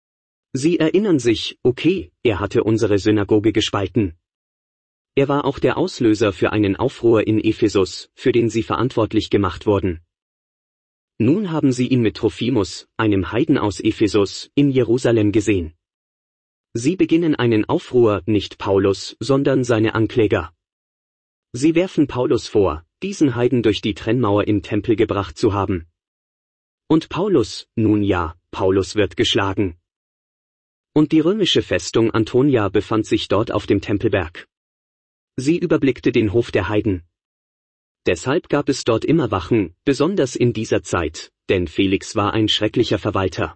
Sie erinnern sich, okay, er hatte unsere Synagoge gespalten. Er war auch der Auslöser für einen Aufruhr in Ephesus, für den sie verantwortlich gemacht wurden. Nun haben sie ihn mit Trophimus, einem Heiden aus Ephesus, in Jerusalem gesehen. Sie beginnen einen Aufruhr, nicht Paulus, sondern seine Ankläger. Sie werfen Paulus vor, diesen Heiden durch die Trennmauer im Tempel gebracht zu haben. Und Paulus, nun ja, Paulus wird geschlagen. Und die römische Festung Antonia befand sich dort auf dem Tempelberg. Sie überblickte den Hof der Heiden. Deshalb gab es dort immer Wachen, besonders in dieser Zeit, denn Felix war ein schrecklicher Verwalter.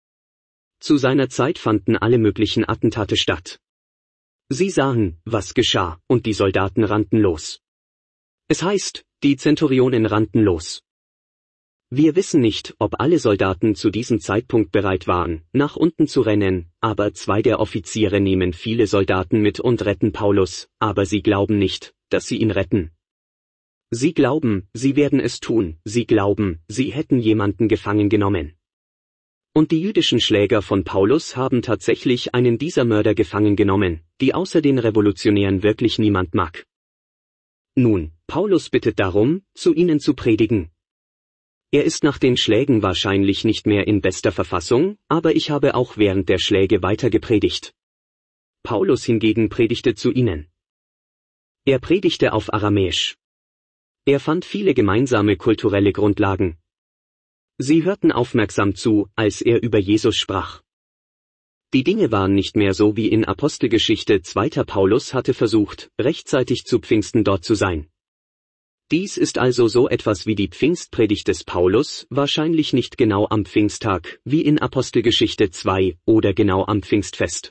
Zu seiner Zeit fanden alle möglichen Attentate statt. Sie sahen, was geschah, und die Soldaten rannten los. Es heißt, die Zenturionen rannten los. Wir wissen nicht, ob alle Soldaten zu diesem Zeitpunkt bereit waren, nach unten zu rennen, aber zwei der Offiziere nehmen viele Soldaten mit und retten Paulus, aber sie glauben nicht, dass sie ihn retten. Sie glauben, sie werden es tun, sie glauben, sie hätten jemanden gefangen genommen. Und die jüdischen Schläger von Paulus haben tatsächlich einen dieser Mörder gefangen genommen, die außer den Revolutionären wirklich niemand mag. Nun, Paulus bittet darum, zu ihnen zu predigen. Er ist nach den Schlägen wahrscheinlich nicht mehr in bester Verfassung, aber ich habe auch während der Schläge weiter gepredigt. Paulus hingegen predigte zu ihnen. Er predigte auf Aramäisch. Er fand viele gemeinsame kulturelle Grundlagen. Sie hörten aufmerksam zu, als er über Jesus sprach. Die Dinge waren nicht mehr so wie in Apostelgeschichte zwei. Paulus hatte versucht, rechtzeitig zu Pfingsten dort zu sein. Dies ist also so etwas wie die Pfingstpredigt des Paulus, wahrscheinlich nicht genau am Pfingsttag, wie in Apostelgeschichte zwei, oder genau am Pfingstfest.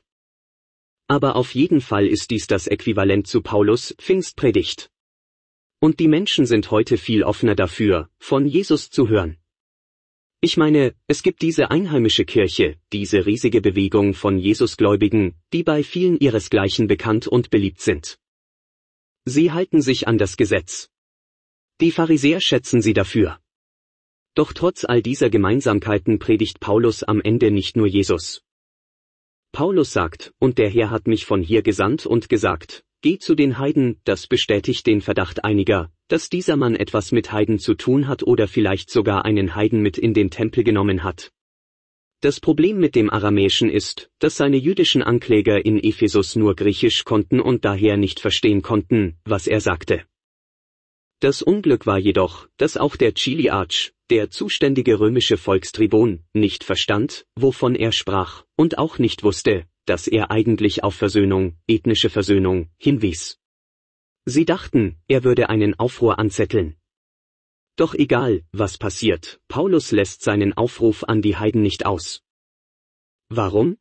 Aber auf jeden Fall ist dies das Äquivalent zu Paulus' Pfingstpredigt. Und die Menschen sind heute viel offener dafür, von Jesus zu hören. Ich meine, es gibt diese einheimische Kirche, diese riesige Bewegung von Jesusgläubigen, die bei vielen ihresgleichen bekannt und beliebt sind. Sie halten sich an das Gesetz. Die Pharisäer schätzen sie dafür. Doch trotz all dieser Gemeinsamkeiten predigt Paulus am Ende nicht nur Jesus. Paulus sagt, und der Herr hat mich von hier gesandt und gesagt, geh zu den Heiden, das bestätigt den Verdacht einiger, dass dieser Mann etwas mit Heiden zu tun hat oder vielleicht sogar einen Heiden mit in den Tempel genommen hat. Das Problem mit dem Aramäischen ist, dass seine jüdischen Ankläger in Ephesus nur Griechisch konnten und daher nicht verstehen konnten, was er sagte. Das Unglück war jedoch, dass auch der Chiliarch, der zuständige römische Volkstribun, nicht verstand, wovon er sprach, und auch nicht wusste, dass er eigentlich auf Versöhnung, ethnische Versöhnung, hinwies. Sie dachten, er würde einen Aufruhr anzetteln. Doch egal, was passiert, Paulus lässt seinen Aufruf an die Heiden nicht aus. Warum?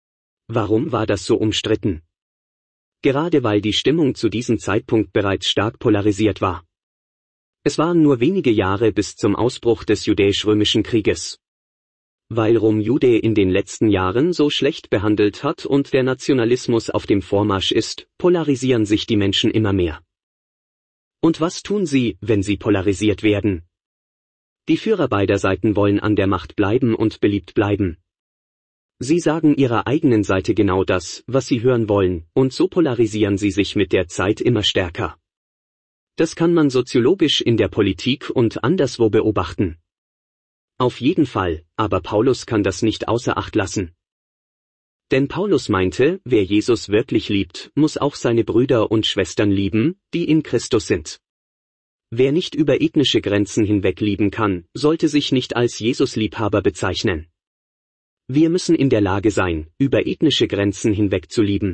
Warum war das so umstritten? Gerade weil die Stimmung zu diesem Zeitpunkt bereits stark polarisiert war. Es waren nur wenige Jahre bis zum Ausbruch des Judäisch-Römischen Krieges. Weil Rom Jude in den letzten Jahren so schlecht behandelt hat und der Nationalismus auf dem Vormarsch ist, polarisieren sich die Menschen immer mehr. Und was tun sie, wenn sie polarisiert werden? Die Führer beider Seiten wollen an der Macht bleiben und beliebt bleiben. Sie sagen ihrer eigenen Seite genau das, was sie hören wollen, und so polarisieren sie sich mit der Zeit immer stärker. Das kann man soziologisch in der Politik und anderswo beobachten. Auf jeden Fall, aber Paulus kann das nicht außer Acht lassen. Denn Paulus meinte, wer Jesus wirklich liebt, muss auch seine Brüder und Schwestern lieben, die in Christus sind. Wer nicht über ethnische Grenzen hinweg lieben kann, sollte sich nicht als Jesus-Liebhaber bezeichnen. Wir müssen in der Lage sein, über ethnische Grenzen hinweg zu lieben.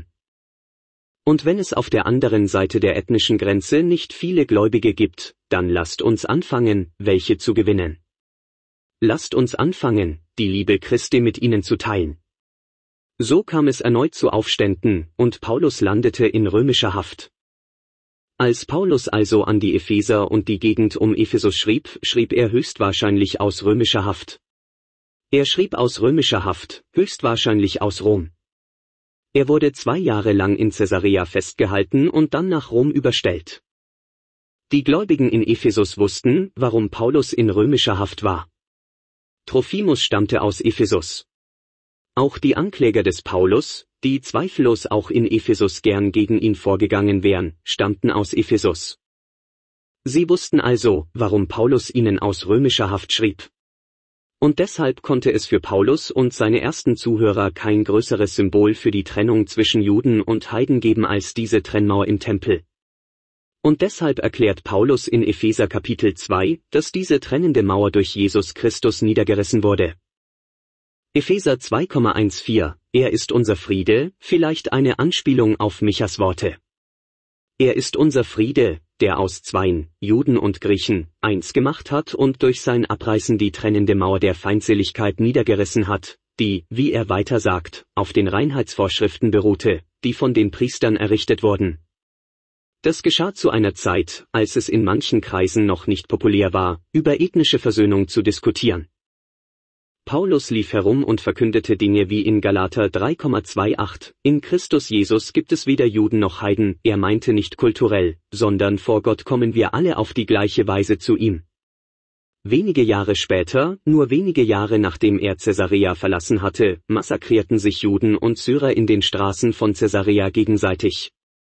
Und wenn es auf der anderen Seite der ethnischen Grenze nicht viele Gläubige gibt, dann lasst uns anfangen, welche zu gewinnen. Lasst uns anfangen, die Liebe Christi mit ihnen zu teilen. So kam es erneut zu Aufständen, und Paulus landete in römischer Haft. Als Paulus also an die Epheser und die Gegend um Ephesus schrieb, schrieb er höchstwahrscheinlich aus römischer Haft. Er schrieb aus römischer Haft, höchstwahrscheinlich aus Rom. Er wurde zwei Jahre lang in Caesarea festgehalten und dann nach Rom überstellt. Die Gläubigen in Ephesus wussten, warum Paulus in römischer Haft war. Trophimus stammte aus Ephesus. Auch die Ankläger des Paulus, die zweifellos auch in Ephesus gern gegen ihn vorgegangen wären, stammten aus Ephesus. Sie wussten also, warum Paulus ihnen aus römischer Haft schrieb. Und deshalb konnte es für Paulus und seine ersten Zuhörer kein größeres Symbol für die Trennung zwischen Juden und Heiden geben als diese Trennmauer im Tempel. Und deshalb erklärt Paulus in Epheser Kapitel zwei, dass diese trennende Mauer durch Jesus Christus niedergerissen wurde. Epheser zwei Vers vierzehn, er ist unser Friede, vielleicht eine Anspielung auf Michas Worte. Er ist unser Friede, der aus Zweien, Juden und Griechen, eins gemacht hat und durch sein Abreißen die trennende Mauer der Feindseligkeit niedergerissen hat, die, wie er weiter sagt, auf den Reinheitsvorschriften beruhte, die von den Priestern errichtet wurden. Das geschah zu einer Zeit, als es in manchen Kreisen noch nicht populär war, über ethnische Versöhnung zu diskutieren. Paulus lief herum und verkündete Dinge wie in Galater drei Vers achtundzwanzig, in Christus Jesus gibt es weder Juden noch Heiden, er meinte nicht kulturell, sondern vor Gott kommen wir alle auf die gleiche Weise zu ihm. Wenige Jahre später, nur wenige Jahre nachdem er Caesarea verlassen hatte, massakrierten sich Juden und Syrer in den Straßen von Caesarea gegenseitig.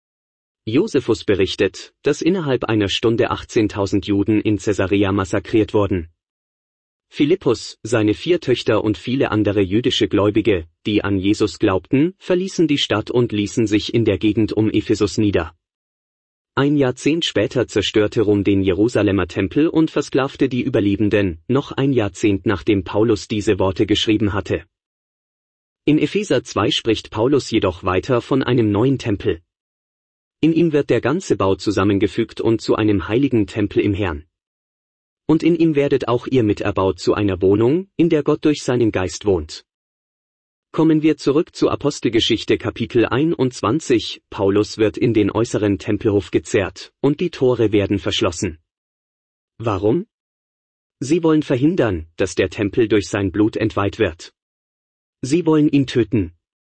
Josephus berichtet, dass innerhalb einer Stunde achtzehntausend Juden in Caesarea massakriert wurden. Philippus, seine vier Töchter und viele andere jüdische Gläubige, die an Jesus glaubten, verließen die Stadt und ließen sich in der Gegend um Ephesus nieder. Ein Jahrzehnt später zerstörte Rom den Jerusalemer Tempel und versklavte die Überlebenden, noch ein Jahrzehnt nachdem Paulus diese Worte geschrieben hatte. In Epheser zwei spricht Paulus jedoch weiter von einem neuen Tempel. In ihm wird der ganze Bau zusammengefügt und zu einem heiligen Tempel im Herrn. Und in ihm werdet auch ihr miterbaut zu einer Wohnung, in der Gott durch seinen Geist wohnt. Kommen wir zurück zu Apostelgeschichte Kapitel einundzwanzig, Paulus wird in den äußeren Tempelhof gezerrt, und die Tore werden verschlossen. Warum? Sie wollen verhindern, dass der Tempel durch sein Blut entweiht wird. Sie wollen ihn töten.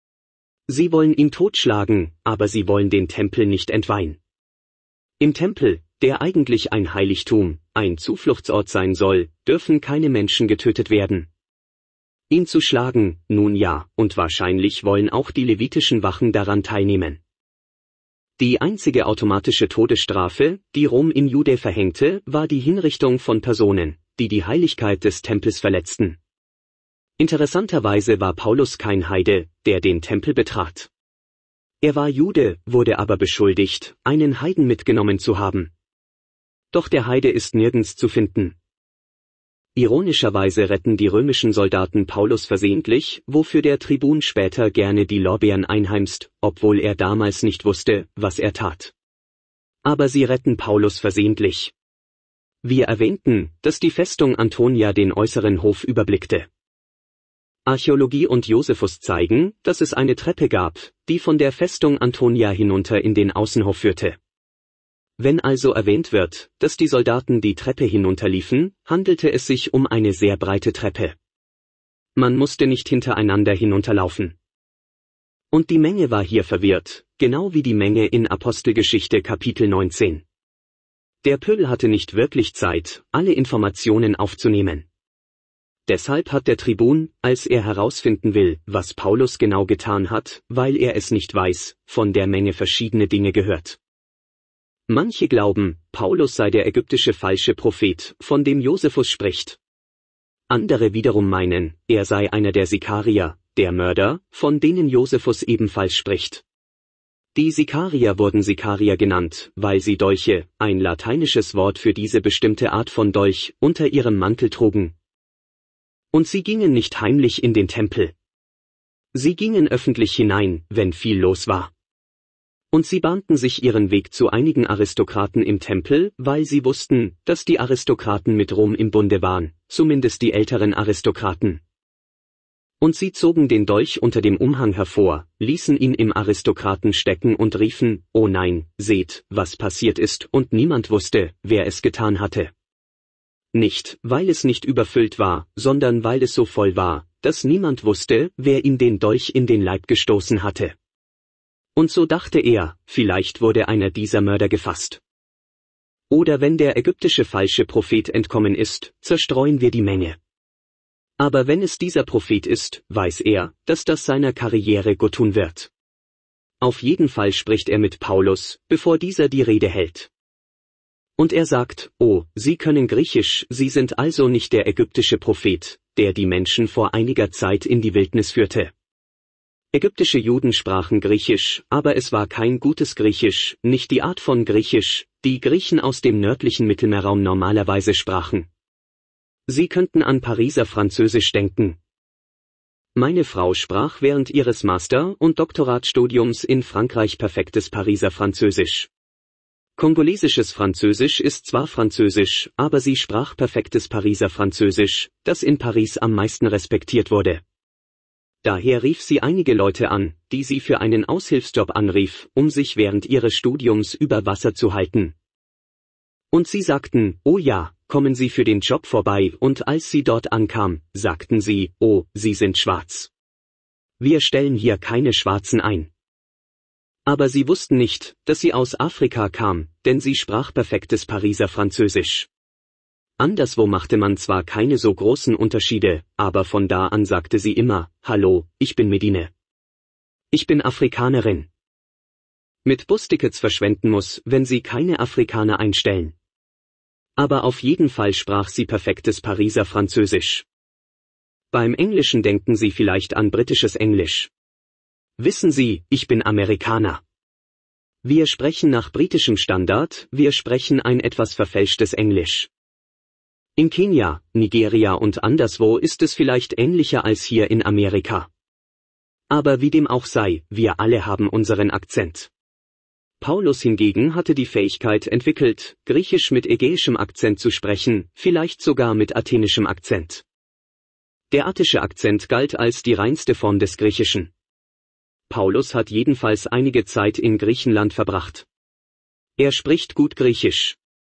Sie wollen ihn totschlagen, aber sie wollen den Tempel nicht entweihen. Im Tempel, der eigentlich ein Heiligtum, ein Zufluchtsort sein soll, dürfen keine Menschen getötet werden. Ihn zu schlagen, nun ja, und wahrscheinlich wollen auch die levitischen Wachen daran teilnehmen. Die einzige automatische Todesstrafe, die Rom in Judäa verhängte, war die Hinrichtung von Personen, die die Heiligkeit des Tempels verletzten. Interessanterweise war Paulus kein Heide, der den Tempel betrat. Er war Jude, wurde aber beschuldigt, einen Heiden mitgenommen zu haben. Doch der Heide ist nirgends zu finden. Ironischerweise retten die römischen Soldaten Paulus versehentlich, wofür der Tribun später gerne die Lorbeeren einheimst, obwohl er damals nicht wusste, was er tat. Aber sie retten Paulus versehentlich. Wir erwähnten, dass die Festung Antonia den äußeren Hof überblickte. Archäologie und Josephus zeigen, dass es eine Treppe gab, die von der Festung Antonia hinunter in den Außenhof führte. Wenn also erwähnt wird, dass die Soldaten die Treppe hinunterliefen, handelte es sich um eine sehr breite Treppe. Man musste nicht hintereinander hinunterlaufen. Und die Menge war hier verwirrt, genau wie die Menge in Apostelgeschichte Kapitel neunzehn. Der Pöbel hatte nicht wirklich Zeit, alle Informationen aufzunehmen. Deshalb hat der Tribun, als er herausfinden will, was Paulus genau getan hat, weil er es nicht weiß, von der Menge verschiedene Dinge gehört. Manche glauben, Paulus sei der ägyptische falsche Prophet, von dem Josephus spricht. Andere wiederum meinen, er sei einer der Sikarier, der Mörder, von denen Josephus ebenfalls spricht. Die Sikarier wurden Sikarier genannt, weil sie Dolche, ein lateinisches Wort für diese bestimmte Art von Dolch, unter ihrem Mantel trugen. Und sie gingen nicht heimlich in den Tempel. Sie gingen öffentlich hinein, wenn viel los war. Und sie bahnten sich ihren Weg zu einigen Aristokraten im Tempel, weil sie wussten, dass die Aristokraten mit Rom im Bunde waren, zumindest die älteren Aristokraten. Und sie zogen den Dolch unter dem Umhang hervor, ließen ihn im Aristokraten stecken und riefen, »Oh nein, seht, was passiert ist«, und niemand wusste, wer es getan hatte. Nicht, weil es nicht überfüllt war, sondern weil es so voll war, dass niemand wusste, wer ihm den Dolch in den Leib gestoßen hatte. Und so dachte er, vielleicht wurde einer dieser Mörder gefasst. Oder wenn der ägyptische falsche Prophet entkommen ist, zerstreuen wir die Menge. Aber wenn es dieser Prophet ist, weiß er, dass das seiner Karriere gut tun wird. Auf jeden Fall spricht er mit Paulus, bevor dieser die Rede hält. Und er sagt, oh, Sie können Griechisch, Sie sind also nicht der ägyptische Prophet, der die Menschen vor einiger Zeit in die Wildnis führte. Ägyptische Juden sprachen Griechisch, aber es war kein gutes Griechisch, nicht die Art von Griechisch, die Griechen aus dem nördlichen Mittelmeerraum normalerweise sprachen. Sie könnten an Pariser Französisch denken. Meine Frau sprach während ihres Master- und Doktoratstudiums in Frankreich perfektes Pariser Französisch. Kongolesisches Französisch ist zwar Französisch, aber sie sprach perfektes Pariser Französisch, das in Paris am meisten respektiert wurde. Daher rief sie einige Leute an, die sie für einen Aushilfsjob anrief, um sich während ihres Studiums über Wasser zu halten. Und sie sagten, oh ja, kommen Sie für den Job vorbei, und als sie dort ankam, sagten sie, oh, Sie sind schwarz. Wir stellen hier keine Schwarzen ein. Aber sie wussten nicht, dass sie aus Afrika kam, denn sie sprach perfektes Pariser Französisch. Anderswo machte man zwar keine so großen Unterschiede, aber von da an sagte sie immer, hallo, ich bin Medine. Ich bin Afrikanerin. Mit Bustickets verschwenden muss, wenn sie keine Afrikaner einstellen. Aber auf jeden Fall sprach sie perfektes Pariser Französisch. Beim Englischen denken Sie vielleicht an britisches Englisch. Wissen Sie, ich bin Amerikaner. Wir sprechen nach britischem Standard, wir sprechen ein etwas verfälschtes Englisch. In Kenia, Nigeria und anderswo ist es vielleicht ähnlicher als hier in Amerika. Aber wie dem auch sei, wir alle haben unseren Akzent. Paulus hingegen hatte die Fähigkeit entwickelt, Griechisch mit ägäischem Akzent zu sprechen, vielleicht sogar mit athenischem Akzent. Der attische Akzent galt als die reinste Form des Griechischen. Paulus hat jedenfalls einige Zeit in Griechenland verbracht. Er spricht gut Griechisch.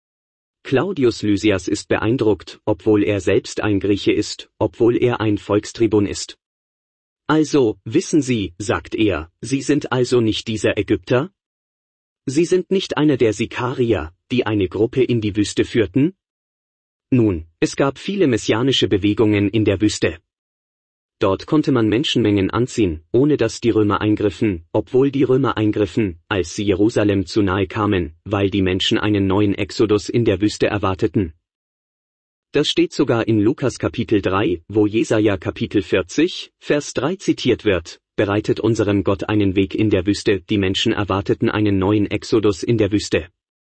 Claudius Lysias ist beeindruckt, obwohl er selbst ein Grieche ist, obwohl er ein Volkstribun ist. Also, wissen Sie, sagt er, Sie sind also nicht dieser Ägypter? Sie sind nicht einer der Sikarier, die eine Gruppe in die Wüste führten? Nun, es gab viele messianische Bewegungen in der Wüste. Dort konnte man Menschenmengen anziehen, ohne dass die Römer eingriffen, obwohl die Römer eingriffen, als sie Jerusalem zu nahe kamen, weil die Menschen einen neuen Exodus in der Wüste erwarteten. Das steht sogar in Lukas Kapitel drei, wo Jesaja Kapitel vierzig, Vers drei zitiert wird, bereitet unserem Gott einen Weg in der Wüste, die Menschen erwarteten einen neuen Exodus in der Wüste.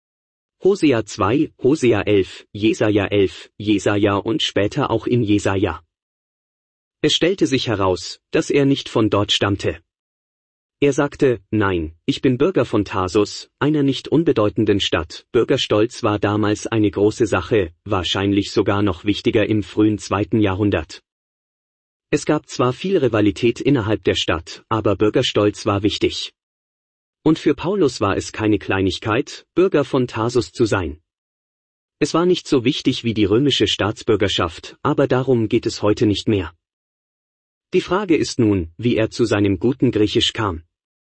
Hosea zwei, Hosea elf, Jesaja elf, Jesaja und später auch in Jesaja. Es stellte sich heraus, dass er nicht von dort stammte. Er sagte, nein, ich bin Bürger von Tarsus, einer nicht unbedeutenden Stadt. Bürgerstolz war damals eine große Sache, wahrscheinlich sogar noch wichtiger im frühen zweiten Jahrhundert. Es gab zwar viel Rivalität innerhalb der Stadt, aber Bürgerstolz war wichtig. Und für Paulus war es keine Kleinigkeit, Bürger von Tarsus zu sein. Es war nicht so wichtig wie die römische Staatsbürgerschaft, aber darum geht es heute nicht mehr. Die Frage ist nun, wie er zu seinem guten Griechisch kam.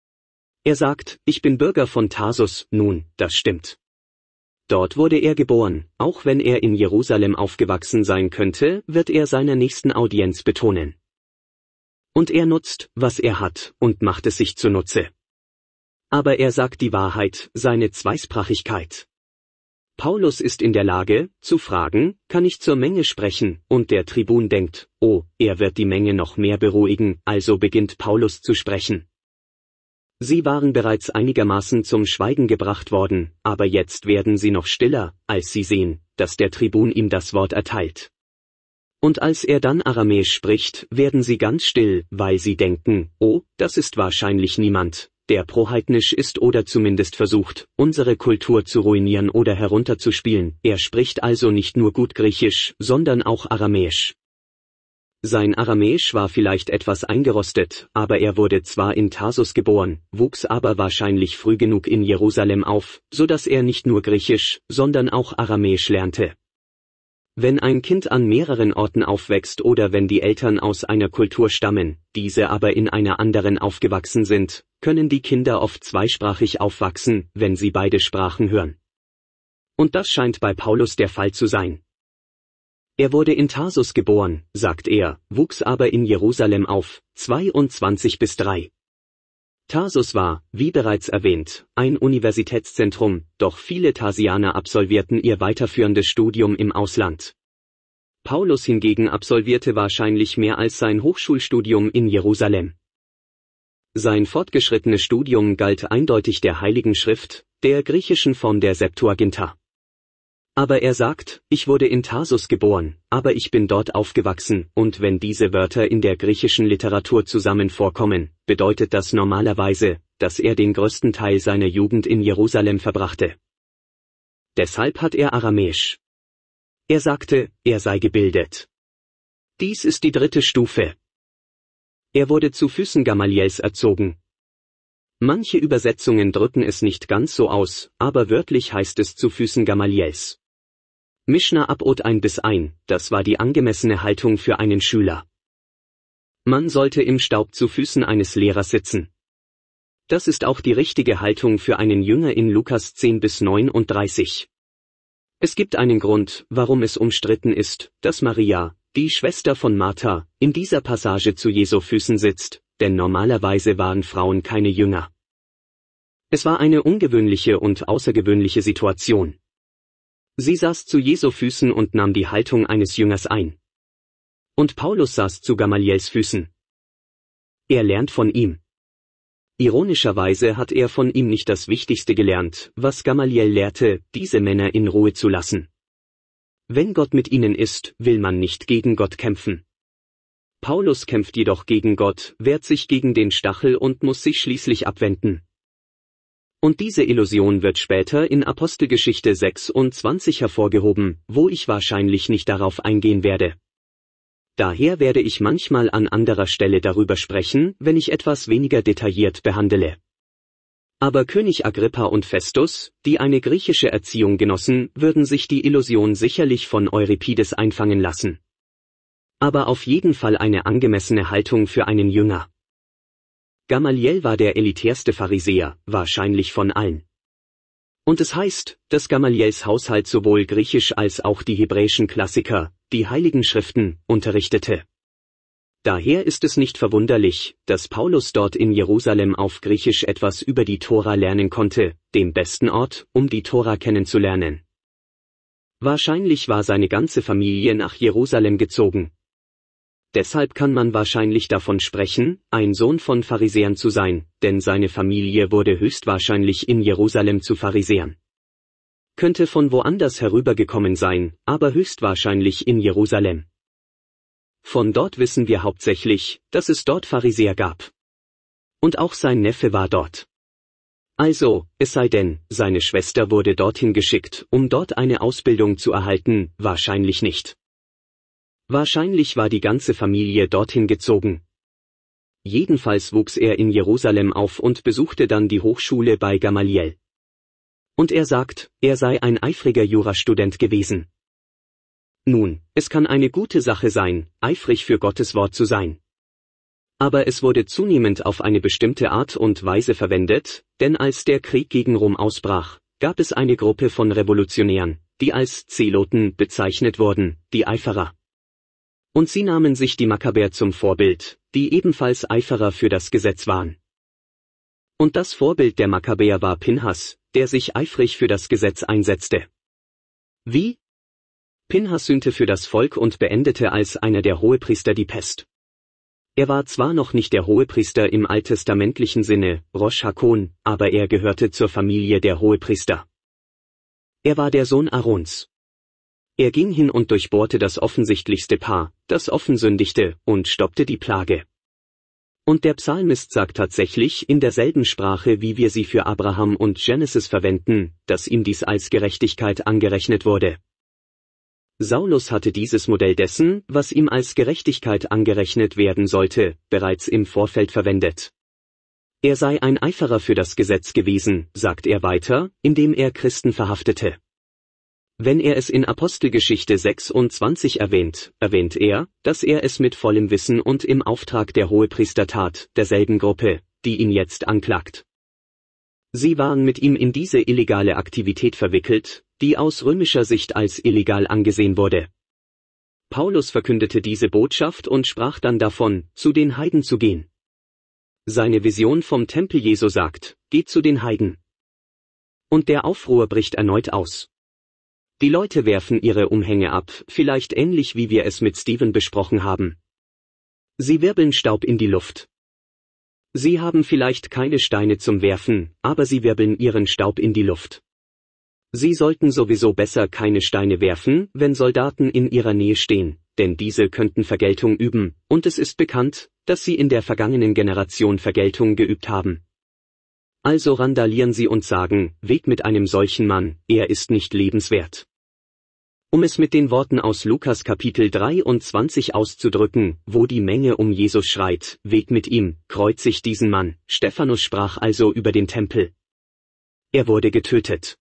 Er sagt, ich bin Bürger von Tarsus, nun, das stimmt. Dort wurde er geboren, auch wenn er in Jerusalem aufgewachsen sein könnte, wird er seiner nächsten Audienz betonen. Und er nutzt, was er hat, und macht es sich zunutze. Aber er sagt die Wahrheit, seine Zweisprachigkeit. Paulus ist in der Lage, zu fragen, kann ich zur Menge sprechen, und der Tribun denkt, oh, er wird die Menge noch mehr beruhigen, also beginnt Paulus zu sprechen. Sie waren bereits einigermaßen zum Schweigen gebracht worden, aber jetzt werden sie noch stiller, als sie sehen, dass der Tribun ihm das Wort erteilt. Und als er dann Aramäisch spricht, werden sie ganz still, weil sie denken, oh, das ist wahrscheinlich niemand, der proheidnisch ist oder zumindest versucht, unsere Kultur zu ruinieren oder herunterzuspielen. Er spricht also nicht nur gut Griechisch, sondern auch Aramäisch. Sein Aramäisch war vielleicht etwas eingerostet, aber er wurde zwar in Tarsus geboren, wuchs aber wahrscheinlich früh genug in Jerusalem auf, so dass er nicht nur Griechisch, sondern auch Aramäisch lernte. Wenn ein Kind an mehreren Orten aufwächst oder wenn die Eltern aus einer Kultur stammen, diese aber in einer anderen aufgewachsen sind, können die Kinder oft zweisprachig aufwachsen, wenn sie beide Sprachen hören. Und das scheint bei Paulus der Fall zu sein. Er wurde in Tarsus geboren, sagt er, wuchs aber in Jerusalem auf, zweiundzwanzig bis drei. Tarsus war, wie bereits erwähnt, ein Universitätszentrum, doch viele Tarsianer absolvierten ihr weiterführendes Studium im Ausland. Paulus hingegen absolvierte wahrscheinlich mehr als sein Hochschulstudium in Jerusalem. Sein fortgeschrittenes Studium galt eindeutig der Heiligen Schrift, der griechischen Form der Septuaginta. Aber er sagt, ich wurde in Tarsus geboren, aber ich bin dort aufgewachsen, und wenn diese Wörter in der griechischen Literatur zusammen vorkommen, bedeutet das normalerweise, dass er den größten Teil seiner Jugend in Jerusalem verbrachte. Deshalb hat er Aramäisch. Er sagte, er sei gebildet. Dies ist die dritte Stufe. Er wurde zu Füßen Gamaliels erzogen. Manche Übersetzungen drücken es nicht ganz so aus, aber wörtlich heißt es zu Füßen Gamaliels. Mischna Abot ein bis ein, das war die angemessene Haltung für einen Schüler. Man sollte im Staub zu Füßen eines Lehrers sitzen. Das ist auch die richtige Haltung für einen Jünger in Lukas zehn bis neununddreißig. Es gibt einen Grund, warum es umstritten ist, dass Maria, die Schwester von Martha, in dieser Passage zu Jesu Füßen sitzt, denn normalerweise waren Frauen keine Jünger. Es war eine ungewöhnliche und außergewöhnliche Situation. Sie saß zu Jesu Füßen und nahm die Haltung eines Jüngers ein. Und Paulus saß zu Gamaliels Füßen. Er lernt von ihm. Ironischerweise hat er von ihm nicht das Wichtigste gelernt, was Gamaliel lehrte, diese Männer in Ruhe zu lassen. Wenn Gott mit ihnen ist, will man nicht gegen Gott kämpfen. Paulus kämpft jedoch gegen Gott, wehrt sich gegen den Stachel und muss sich schließlich abwenden. Und diese Illusion wird später in Apostelgeschichte sechsundzwanzig hervorgehoben, wo ich wahrscheinlich nicht darauf eingehen werde. Daher werde ich manchmal an anderer Stelle darüber sprechen, wenn ich etwas weniger detailliert behandle. Aber König Agrippa und Festus, die eine griechische Erziehung genossen, würden sich die Illusion sicherlich von Euripides einfangen lassen. Aber auf jeden Fall eine angemessene Haltung für einen Jünger. Gamaliel war der elitärste Pharisäer, wahrscheinlich von allen. Und es heißt, dass Gamaliels Haushalt sowohl Griechisch als auch die hebräischen Klassiker, die Heiligen Schriften, unterrichtete. Daher ist es nicht verwunderlich, dass Paulus dort in Jerusalem auf Griechisch etwas über die Tora lernen konnte, dem besten Ort, um die Tora kennenzulernen. Wahrscheinlich war seine ganze Familie nach Jerusalem gezogen. Deshalb kann man wahrscheinlich davon sprechen, ein Sohn von Pharisäern zu sein, denn seine Familie wurde höchstwahrscheinlich in Jerusalem zu Pharisäern. Könnte von woanders herübergekommen sein, aber höchstwahrscheinlich in Jerusalem. Von dort wissen wir hauptsächlich, dass es dort Pharisäer gab. Und auch sein Neffe war dort. Also, es sei denn, seine Schwester wurde dorthin geschickt, um dort eine Ausbildung zu erhalten, wahrscheinlich nicht. Wahrscheinlich war die ganze Familie dorthin gezogen. Jedenfalls wuchs er in Jerusalem auf und besuchte dann die Hochschule bei Gamaliel. Und er sagt, er sei ein eifriger Jurastudent gewesen. Nun, es kann eine gute Sache sein, eifrig für Gottes Wort zu sein. Aber es wurde zunehmend auf eine bestimmte Art und Weise verwendet, denn als der Krieg gegen Rom ausbrach, gab es eine Gruppe von Revolutionären, die als Zeloten bezeichnet wurden, die Eiferer. Und sie nahmen sich die Makkabäer zum Vorbild, die ebenfalls Eiferer für das Gesetz waren. Und das Vorbild der Makkabäer war Pinhas, der sich eifrig für das Gesetz einsetzte. Wie? Pinhas sühnte für das Volk und beendete als einer der Hohepriester die Pest. Er war zwar noch nicht der Hohepriester im alttestamentlichen Sinne, Rosh Hakon, aber er gehörte zur Familie der Hohepriester. Er war der Sohn Aarons. Er ging hin und durchbohrte das offensichtlichste Paar, das offen sündigte, und stoppte die Plage. Und der Psalmist sagt tatsächlich in derselben Sprache, wie wir sie für Abraham und Genesis verwenden, dass ihm dies als Gerechtigkeit angerechnet wurde. Saulus hatte dieses Modell dessen, was ihm als Gerechtigkeit angerechnet werden sollte, bereits im Vorfeld verwendet. Er sei ein Eiferer für das Gesetz gewesen, sagt er weiter, indem er Christen verhaftete. Wenn er es in Apostelgeschichte sechsundzwanzig erwähnt, erwähnt er, dass er es mit vollem Wissen und im Auftrag der Hohepriester tat, derselben Gruppe, die ihn jetzt anklagt. Sie waren mit ihm in diese illegale Aktivität verwickelt, die aus römischer Sicht als illegal angesehen wurde. Paulus verkündete diese Botschaft und sprach dann davon, zu den Heiden zu gehen. Seine Vision vom Tempel Jesu sagt, geht zu den Heiden. Und der Aufruhr bricht erneut aus. Die Leute werfen ihre Umhänge ab, vielleicht ähnlich wie wir es mit Stephen besprochen haben. Sie wirbeln Staub in die Luft. Sie haben vielleicht keine Steine zum Werfen, aber sie wirbeln ihren Staub in die Luft. Sie sollten sowieso besser keine Steine werfen, wenn Soldaten in ihrer Nähe stehen, denn diese könnten Vergeltung üben, und es ist bekannt, dass sie in der vergangenen Generation Vergeltung geübt haben. Also randalieren sie und sagen, weg mit einem solchen Mann, er ist nicht lebenswert. Um es mit den Worten aus Lukas Kapitel dreiundzwanzig auszudrücken, wo die Menge um Jesus schreit, weg mit ihm, kreuzigt diesen Mann, Stephanus sprach also über den Tempel. Er wurde getötet.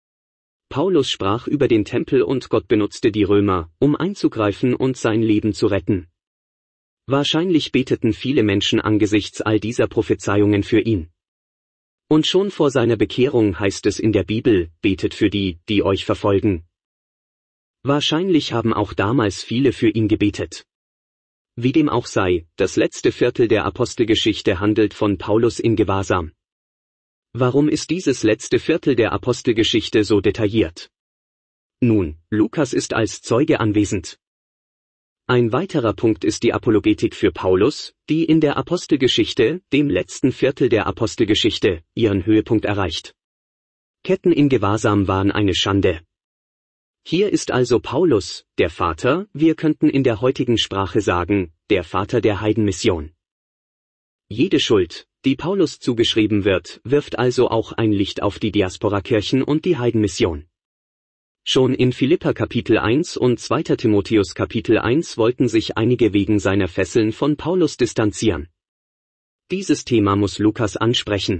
Paulus sprach über den Tempel und Gott benutzte die Römer, um einzugreifen und sein Leben zu retten. Wahrscheinlich beteten viele Menschen angesichts all dieser Prophezeiungen für ihn. Und schon vor seiner Bekehrung heißt es in der Bibel, betet für die, die euch verfolgen. Wahrscheinlich haben auch damals viele für ihn gebetet. Wie dem auch sei, das letzte Viertel der Apostelgeschichte handelt von Paulus in Gewahrsam. Warum ist dieses letzte Viertel der Apostelgeschichte so detailliert? Nun, Lukas ist als Zeuge anwesend. Ein weiterer Punkt ist die Apologetik für Paulus, die in der Apostelgeschichte, dem letzten Viertel der Apostelgeschichte, ihren Höhepunkt erreicht. Ketten in Gewahrsam waren eine Schande. Hier ist also Paulus, der Vater, wir könnten in der heutigen Sprache sagen, der Vater der Heidenmission. Jede Schuld, die Paulus zugeschrieben wird, wirft also auch ein Licht auf die Diasporakirchen und die Heidenmission. Schon in Philipper Kapitel eins und zweiter Timotheus Kapitel eins wollten sich einige wegen seiner Fesseln von Paulus distanzieren. Dieses Thema muss Lukas ansprechen.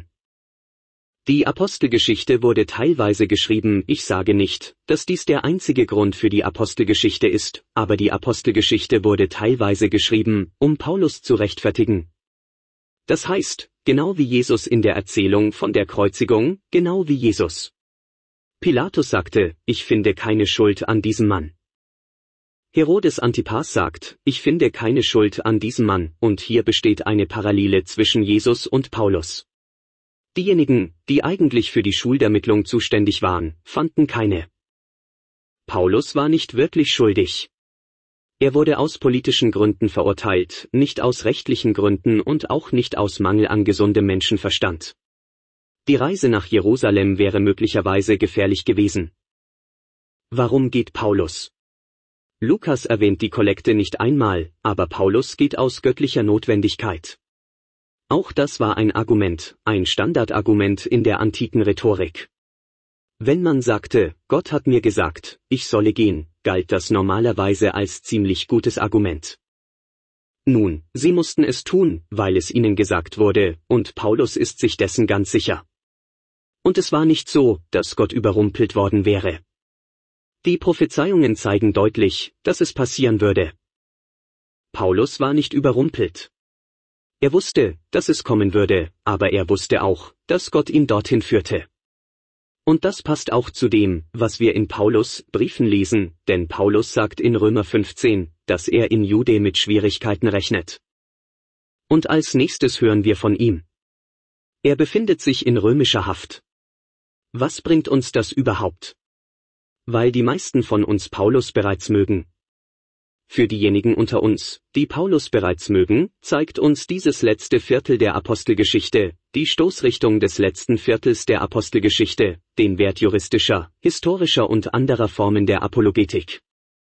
Die Apostelgeschichte wurde teilweise geschrieben, ich sage nicht, dass dies der einzige Grund für die Apostelgeschichte ist, aber die Apostelgeschichte wurde teilweise geschrieben, um Paulus zu rechtfertigen. Das heißt, genau wie Jesus in der Erzählung von der Kreuzigung, genau wie Jesus. Pilatus sagte, ich finde keine Schuld an diesem Mann. Herodes Antipas sagt, ich finde keine Schuld an diesem Mann, und hier besteht eine Parallele zwischen Jesus und Paulus. Diejenigen, die eigentlich für die Schuldermittlung zuständig waren, fanden keine. Paulus war nicht wirklich schuldig. Er wurde aus politischen Gründen verurteilt, nicht aus rechtlichen Gründen und auch nicht aus Mangel an gesundem Menschenverstand. Die Reise nach Jerusalem wäre möglicherweise gefährlich gewesen. Warum geht Paulus? Lukas erwähnt die Kollekte nicht einmal, aber Paulus geht aus göttlicher Notwendigkeit. Auch das war ein Argument, ein Standardargument in der antiken Rhetorik. Wenn man sagte, Gott hat mir gesagt, ich solle gehen, galt das normalerweise als ziemlich gutes Argument. Nun, sie mussten es tun, weil es ihnen gesagt wurde, und Paulus ist sich dessen ganz sicher. Und es war nicht so, dass Gott überrumpelt worden wäre. Die Prophezeiungen zeigen deutlich, dass es passieren würde. Paulus war nicht überrumpelt. Er wusste, dass es kommen würde, aber er wusste auch, dass Gott ihn dorthin führte. Und das passt auch zu dem, was wir in Paulus' Briefen lesen, denn Paulus sagt in Römer fünfzehn, dass er in Jude mit Schwierigkeiten rechnet. Und als nächstes hören wir von ihm. Er befindet sich in römischer Haft. Was bringt uns das überhaupt? Weil die meisten von uns Paulus bereits mögen. Für diejenigen unter uns, die Paulus bereits mögen, zeigt uns dieses letzte Viertel der Apostelgeschichte, die Stoßrichtung des letzten Viertels der Apostelgeschichte, den Wert juristischer, historischer und anderer Formen der Apologetik.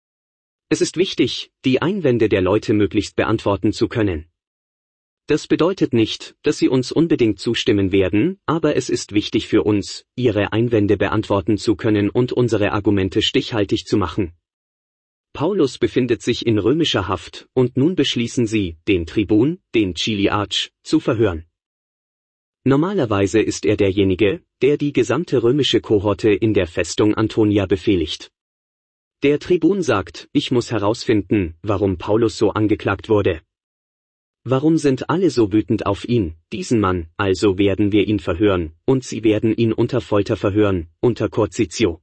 Es ist wichtig, die Einwände der Leute möglichst beantworten zu können. Das bedeutet nicht, dass sie uns unbedingt zustimmen werden, aber es ist wichtig für uns, ihre Einwände beantworten zu können und unsere Argumente stichhaltig zu machen. Paulus befindet sich in römischer Haft, und nun beschließen sie, den Tribun, den Chiliarch, zu verhören. Normalerweise ist er derjenige, der die gesamte römische Kohorte in der Festung Antonia befehligt. Der Tribun sagt, ich muss herausfinden, warum Paulus so angeklagt wurde. Warum sind alle so wütend auf ihn, diesen Mann, also werden wir ihn verhören, und sie werden ihn unter Folter verhören, unter Coercitio.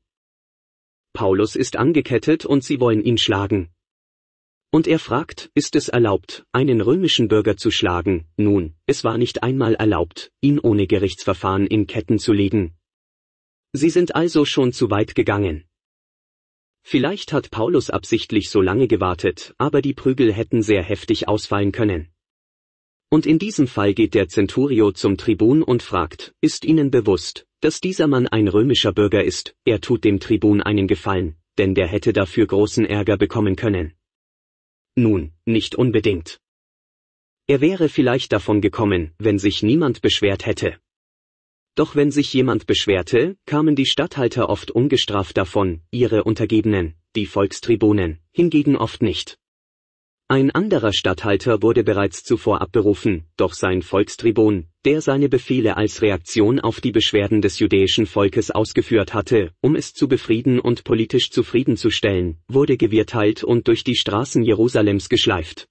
Paulus ist angekettet und sie wollen ihn schlagen. Und er fragt, ist es erlaubt, einen römischen Bürger zu schlagen? Nun, es war nicht einmal erlaubt, ihn ohne Gerichtsverfahren in Ketten zu legen. Sie sind also schon zu weit gegangen. Vielleicht hat Paulus absichtlich so lange gewartet, aber die Prügel hätten sehr heftig ausfallen können. Und in diesem Fall geht der Centurio zum Tribun und fragt, ist Ihnen bewusst, dass dieser Mann ein römischer Bürger ist? Er tut dem Tribun einen Gefallen, denn der hätte dafür großen Ärger bekommen können. Nun, nicht unbedingt. Er wäre vielleicht davon gekommen, wenn sich niemand beschwert hätte. Doch wenn sich jemand beschwerte, kamen die Statthalter oft ungestraft davon, ihre Untergebenen, die Volkstribunen, hingegen oft nicht. Ein anderer Statthalter wurde bereits zuvor abberufen, doch sein Volkstribun, der seine Befehle als Reaktion auf die Beschwerden des jüdischen Volkes ausgeführt hatte, um es zu befrieden und politisch zufriedenzustellen, wurde gewürteilt und durch die Straßen Jerusalems geschleift.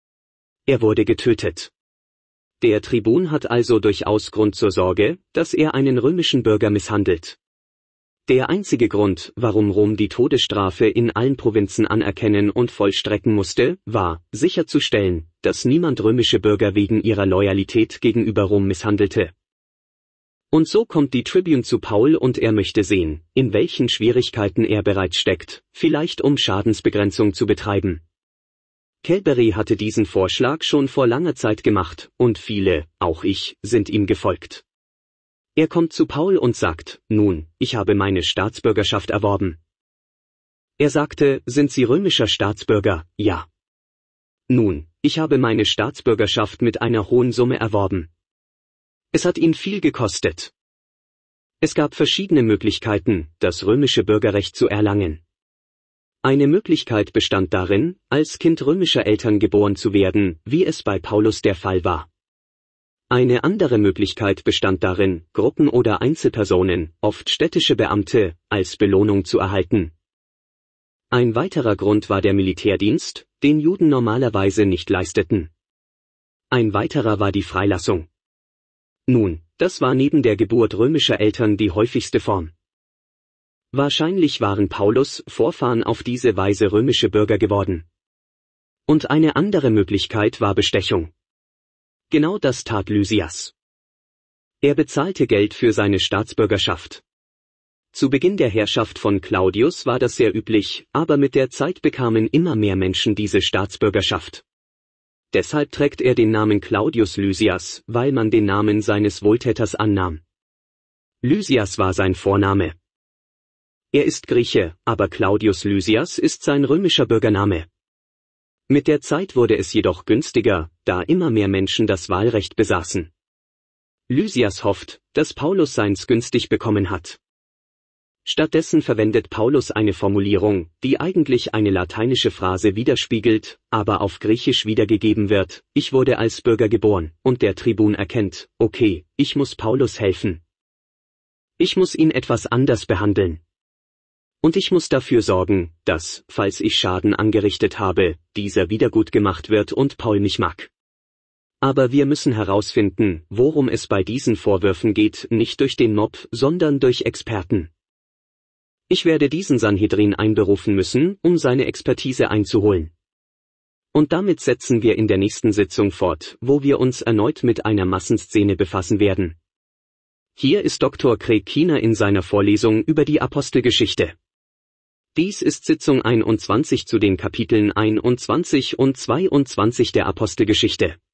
Er wurde getötet. Der Tribun hat also durchaus Grund zur Sorge, dass er einen römischen Bürger misshandelt. Der einzige Grund, warum Rom die Todesstrafe in allen Provinzen anerkennen und vollstrecken musste, war, sicherzustellen, dass niemand römische Bürger wegen ihrer Loyalität gegenüber Rom misshandelte. Und so kommt die Tribune zu Paul und er möchte sehen, in welchen Schwierigkeiten er bereits steckt, vielleicht um Schadensbegrenzung zu betreiben. Calbury hatte diesen Vorschlag schon vor langer Zeit gemacht, und viele, auch ich, sind ihm gefolgt. Er kommt zu Paul und sagt, nun, ich habe meine Staatsbürgerschaft erworben. Er sagte, sind Sie römischer Staatsbürger? Ja. Nun, ich habe meine Staatsbürgerschaft mit einer hohen Summe erworben. Es hat ihn viel gekostet. Es gab verschiedene Möglichkeiten, das römische Bürgerrecht zu erlangen. Eine Möglichkeit bestand darin, als Kind römischer Eltern geboren zu werden, wie es bei Paulus der Fall war. Eine andere Möglichkeit bestand darin, Gruppen oder Einzelpersonen, oft städtische Beamte, als Belohnung zu erhalten. Ein weiterer Grund war der Militärdienst, den Juden normalerweise nicht leisteten. Ein weiterer war die Freilassung. Nun, das war neben der Geburt römischer Eltern die häufigste Form. Wahrscheinlich waren Paulus' Vorfahren auf diese Weise römische Bürger geworden. Und eine andere Möglichkeit war Bestechung. Genau das tat Lysias. Er bezahlte Geld für seine Staatsbürgerschaft. Zu Beginn der Herrschaft von Claudius war das sehr üblich, aber mit der Zeit bekamen immer mehr Menschen diese Staatsbürgerschaft. Deshalb trägt er den Namen Claudius Lysias, weil man den Namen seines Wohltäters annahm. Lysias war sein Vorname. Er ist Grieche, aber Claudius Lysias ist sein römischer Bürgername. Mit der Zeit wurde es jedoch günstiger, da immer mehr Menschen das Wahlrecht besaßen. Lysias hofft, dass Paulus seins günstig bekommen hat. Stattdessen verwendet Paulus eine Formulierung, die eigentlich eine lateinische Phrase widerspiegelt, aber auf Griechisch wiedergegeben wird: Ich wurde als Bürger geboren, und der Tribun erkennt, okay, ich muss Paulus helfen. Ich muss ihn etwas anders behandeln. Und ich muss dafür sorgen, dass, falls ich Schaden angerichtet habe, dieser wiedergutgemacht wird und Paul mich mag. Aber wir müssen herausfinden, worum es bei diesen Vorwürfen geht, nicht durch den Mob, sondern durch Experten. Ich werde diesen Sanhedrin einberufen müssen, um seine Expertise einzuholen. Und damit setzen wir in der nächsten Sitzung fort, wo wir uns erneut mit einer Massenszene befassen werden. Hier ist Doktor Craig Keener in seiner Vorlesung über die Apostelgeschichte. Dies ist Sitzung einundzwanzig zu den Kapiteln einundzwanzig und zweiundzwanzig der Apostelgeschichte.